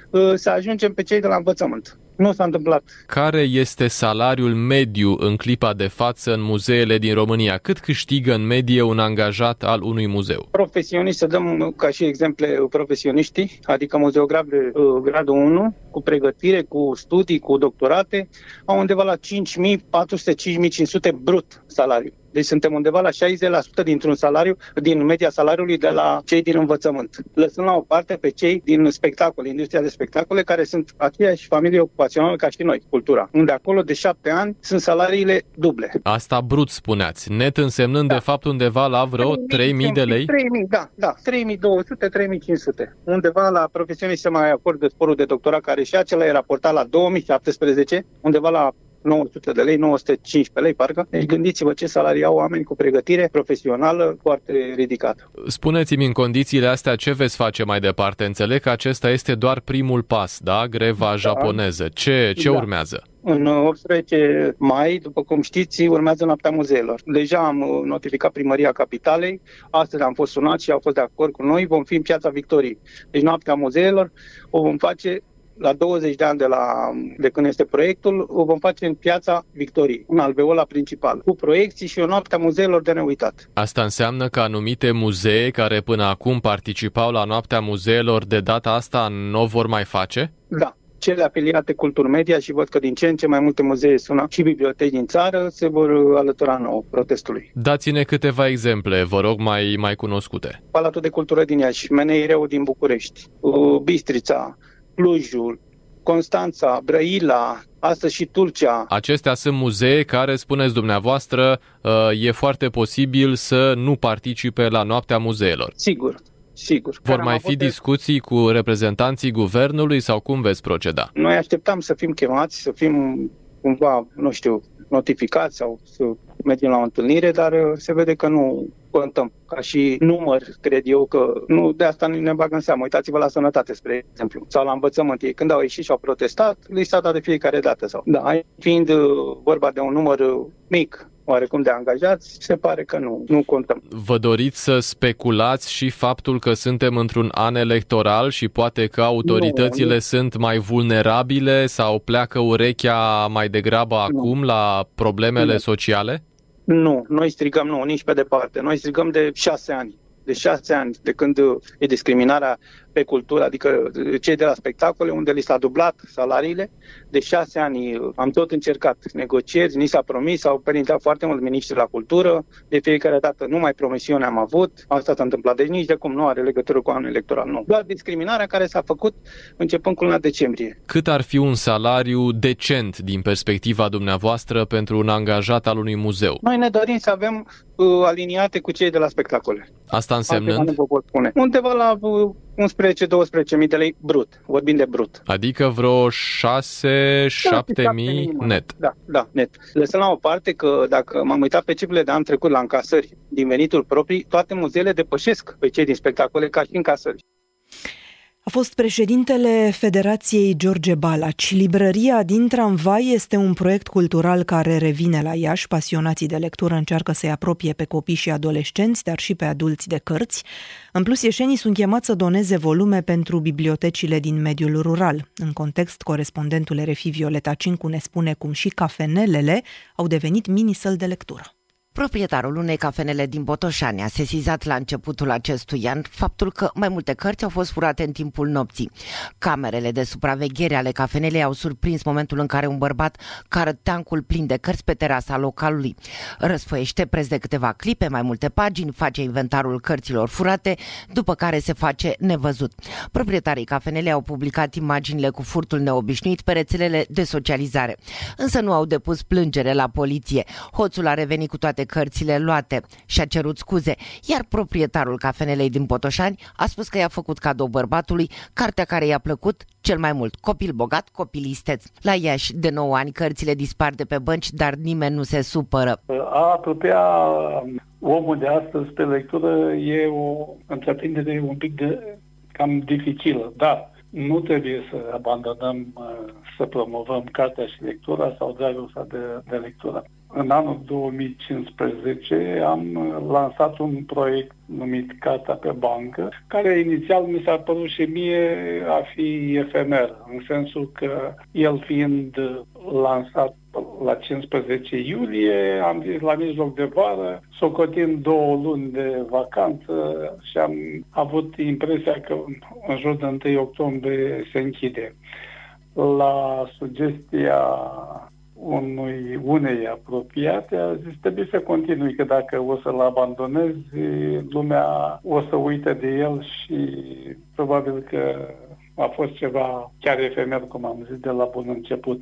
să ajungem pe cei de la învățământ. Nu s-a întâmplat. Care este salariul mediu în clipa de față în muzeele din România? Cât câștigă în medie un angajat al unui muzeu? Profesioniști, să dăm ca și exemple profesioniștii, adică muzeograf de uh, gradul unu, cu pregătire, cu studii, cu doctorate, au undeva la cinci mii patru sute - cinci mii cinci sute brut salariu. Deci suntem undeva la șaizeci la sută dintr-un salariu, din media salariului de la cei din învățământ. Lăsând la o parte pe cei din spectacole, industria de spectacole, care sunt aceeași familie ocupațională ca și noi, cultura. Unde acolo de șapte ani sunt salariile duble. Asta brut spuneați, net însemnând da. de fapt undeva la vreo trei mii de lei? trei mii, da, da, trei mii două sute - trei mii cinci sute. Undeva la profesioniști se mai acordă sporul de doctorat, care și acela e raportat la două mii șaptesprezece, undeva la nouă sute de lei, nouă sute cincisprezece lei, parcă. Deci gândiți-vă ce salarii au oameni cu pregătire profesională foarte ridicată. Spuneți-mi, în condițiile astea, ce veți face mai departe? Înțeleg că acesta este doar primul pas, da? Greva da. japoneză. Ce, ce da. urmează? În optsprezece mai, după cum știți, urmează Noaptea Muzeelor. Deja am notificat Primăria Capitalei, astăzi am fost sunat și au fost de acord cu noi, vom fi în Piața Victoriei. Deci Noaptea Muzeelor o vom face la douăzeci de ani de, la, de când este proiectul, o vom face în Piața Victoriei, în alveola principală, cu proiecții și o noapte a muzeelor de neuitat. Asta înseamnă că anumite muzee care până acum participau la Noaptea Muzeelor, de data asta nu o vor mai face? Da. Cele afiliate Culturi Media, și văd că din ce în ce mai multe muzee sună și biblioteci din țară, se vor alătura nou protestului. Dați-ne câteva exemple, vă rog, mai, mai cunoscute. Palatul de Cultură din Iași, Meneireu din București, Bistrița, Clujul, Constanța, Brăila, astăzi și Tulcea. Acestea sunt muzee care, spuneți dumneavoastră, e foarte posibil să nu participe la Noaptea Muzeelor. Sigur, sigur. Vor mai fi discuții cu reprezentanții guvernului sau cum veți proceda? Noi așteptam să fim chemați, să fim cumva, nu știu, notificați sau să mergem la o întâlnire, dar se vede că nu contăm. Ca și număr, cred eu că nu de asta ne bagă în seamă. Uitați-vă la sănătate, spre exemplu, sau la învățământ. Ei când au ieșit și au protestat, li s-a dat de fiecare dată. Sau. Da, fiind vorba de un număr mic, oarecum de angajați, se pare că nu, nu contăm. Vă doriți să speculați și faptul că suntem într-un an electoral și poate că autoritățile nu, sunt mai vulnerabile sau pleacă urechea mai degrabă acum nu. la problemele nu. sociale? Nu, noi strigăm, nu, nici pe departe. Noi strigăm de șase ani. De șase ani, de când e discriminarea pe cultură, adică cei de la spectacole, unde li s-a dublat salariile. De șase ani am tot încercat negocieri, ni s-a promis, au perintat foarte mult miniștri la cultură, de fiecare dată numai promisiune am avut, asta s-a întâmplat, deci nici de cum nu are legătură cu anul electoral, nu. Doar discriminarea care s-a făcut începând cu luna decembrie. Cât ar fi un salariu decent din perspectiva dumneavoastră pentru un angajat al unui muzeu? Noi ne dorim să avem uh, aliniate cu cei de la spectacole. Asta însemnând? Undeva la uh, unsprezece-douăsprezece mii de lei brut, vorbim de brut. Adică vreo șase șapte mii net. Da, da, net. Lăsăm la o parte că dacă m-am uitat pe cifrele de anul trecut la încasări din venituri proprii, toate muzeele depășesc pe cei din spectacole ca și încasări. A fost președintele Federației George Balaci. Librăria din Tramvai este un proiect cultural care revine la Iași. Pasionații de lectură încearcă să-i apropie pe copii și adolescenți, dar și pe adulți de cărți. În plus, ieșenii sunt chemați să doneze volume pentru bibliotecile din mediul rural. În context, corespondentul R F I Violeta Cincu ne spune cum și cafenelele au devenit mini-săli de lectură. Proprietarul unei cafenele din Botoșani a sesizat la începutul acestui an faptul că mai multe cărți au fost furate în timpul nopții. Camerele de supraveghere ale cafenelei au surprins momentul în care un bărbat cară teancul plin de cărți pe terasa localului. Răsfoiește preț de câteva clipe, mai multe pagini, face inventarul cărților furate, după care se face nevăzut. Proprietarii cafenelei au publicat imaginile cu furtul neobișnuit pe rețelele de socializare, însă nu au depus plângere la poliție. Hoțul a revenit cu toate cărțile luate și a cerut scuze, iar proprietarul cafenelei din Botoșani a spus că i-a făcut cadou bărbatului cartea care i-a plăcut cel mai mult, Copil bogat, copil isteț. La Iași, de nouă ani, cărțile dispar de pe bănci, dar nimeni nu se supără. A apropia omul de astăzi pe lectură e o întreprindere un pic de cam dificilă, dar nu trebuie să abandonăm să promovăm cartea și lectura sau dragostea de, de lectură. În anul două mii cincisprezece am lansat un proiect numit Cartea pe bancă, care inițial mi s-a părut și mie a fi efemer, în sensul că el fiind lansat la cincisprezece iulie, am zis la mijloc de vară, socotind două luni de vacanță și am avut impresia că în jur de întâi octombrie se închide. La sugestia unui, unei apropiate, a zis, trebuie să continui, că dacă o să-l abandonezi, lumea o să uite de el și probabil că a fost ceva chiar efemer, cum am zis, de la bun început.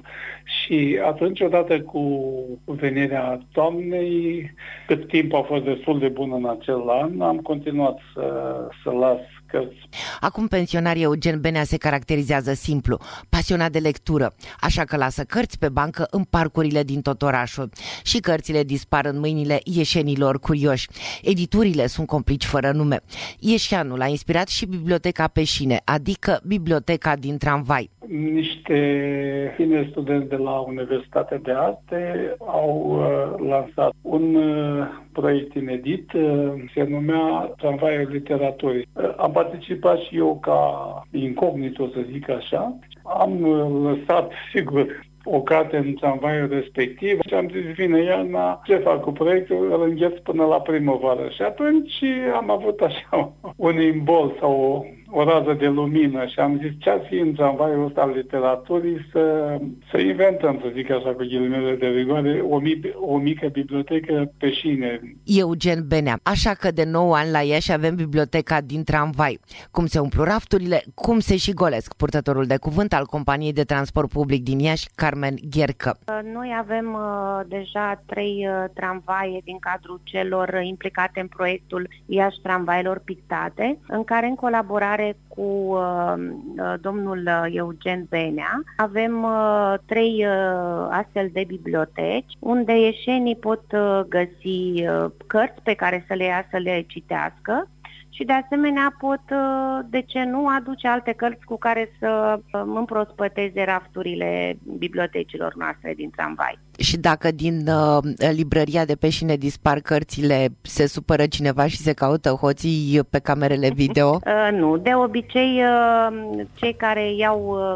Și atunci, odată cu venirea toamnei, cât timp a fost destul de bun în acel an, am continuat să, să las cărți. Acum pensionarii Eugen Benea se caracterizează simplu, pasionat de lectură, așa că lasă cărți pe bancă în parcurile din tot orașul. Și cărțile dispar în mâinile ieșenilor curioși. Editurile sunt complici fără nume. Ieșeanul a inspirat și Biblioteca Peșine, adică Biblioteca din Tramvai. Niște tineri studenți de la Universitatea de Arte au uh, lansat un uh, proiect inedit, uh, se numea Tramvaiul Literaturii. Uh, am participat și eu ca incognito, să zic așa. Am uh, lăsat, sigur, o carte în tramvaiul respectiv și am zis, vine iarna, ce fac cu proiectul, îl îngheț până la primăvară. Și atunci am avut așa un imbol sau o, o rază de lumină și am zis, ce-ar fi în tramvaiul ăsta al literaturii să, să inventăm, să zic așa, cu ghilimele de rigoare, o, mi- o mică bibliotecă Peșine. Eugen Benea. Așa că de nouă ani la Iași avem Biblioteca din Tramvai. Cum se umplu rafturile, cum se și golesc. Purtătorul de cuvânt al companiei de transport public din Iași, Carmen Ghercă. Noi avem uh, deja trei uh, tramvaie din cadrul celor implicate în proiectul Iași Tramvailor Pictate, în care în colaborare cu uh, domnul Eugen Benea avem uh, trei uh, astfel de biblioteci, unde ieșenii pot uh, găsi uh, cărți pe care să le ia să le citească. Și de asemenea pot, de ce nu, aduce alte cărți cu care să împrospăteze rafturile bibliotecilor noastre din tramvai. Și dacă din uh, librăria de Peșine dispar cărțile, se supără cineva și se caută hoții pe camerele video? uh, nu, de obicei uh, cei care iau uh, cărți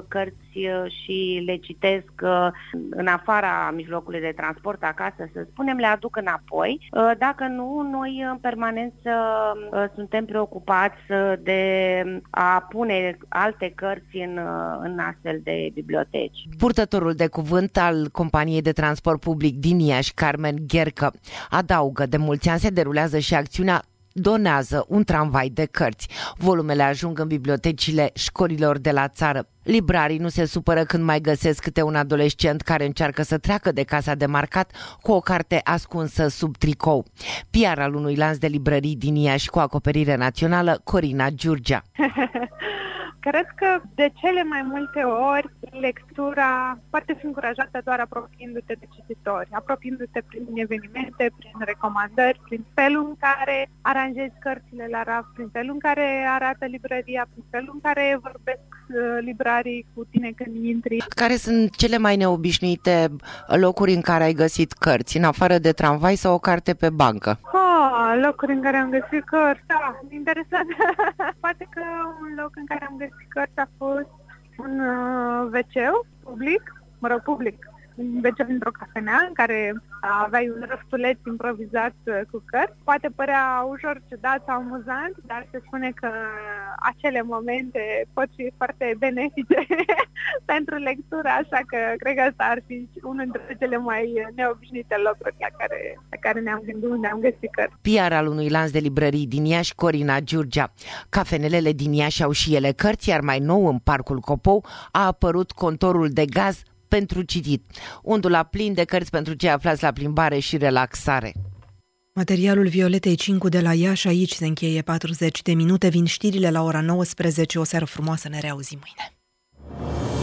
cărți și le citesc în afara mijlocului de transport acasă, să spunem, le aduc înapoi. Dacă nu, noi în permanență suntem preocupați de a pune alte cărți în, în astfel de biblioteci. Purtătorul de cuvânt al companiei de transport public din Iași, Carmen Ghercă, adaugă, de mulți ani se derulează și acțiunea Donează un tramvai de cărți. Volumele ajung în bibliotecile școlilor de la țară. Librarii nu se supără când mai găsesc câte un adolescent care încearcă să treacă de casa de marcat cu o carte ascunsă sub tricou. P R al unui lanț de librării din Iași cu acoperire națională, Corina Giurgea. Cred că de cele mai multe ori lectura poate fi încurajată doar apropiindu-te de cititori, apropiindu-te prin evenimente, prin recomandări, prin felul în care aranjezi cărțile la raf, prin felul în care arată librăria, prin felul în care vorbesc librarii cu tine când intri. Care sunt cele mai neobișnuite locuri în care ai găsit cărți, în afară de tramvai sau o carte pe bancă? Oh, locuri în care am găsit cărți, da, interesant. Poate că un loc în care am găsit cărți a fost un uh, ve ce public, mă rog, public, un ve ce dintr-o cafenea în care aveai un răstuleț improvizat cu cărți. Poate părea ușor ciudat sau amuzant, dar se spune că acele momente pot fi foarte benefice pentru lectură, așa că cred că asta ar fi unul dintre cele mai neobișnuite locuri la care, la care ne-am gândit, unde am găsit cărți. P R al unui lanț de librării din Iași, Corina Giurgea. Cafenelele din Iași au și ele cărți, iar mai nou, în Parcul Copou, a apărut contorul de gaz pentru citit. Un dulap plin de cărți pentru cei aflați la plimbare și relaxare. Materialul Violetei Cincu de la Iași, aici se încheie patruzeci de minute. Vin știrile la ora nouăsprezece. O seară frumoasă, ne reauzim mâine.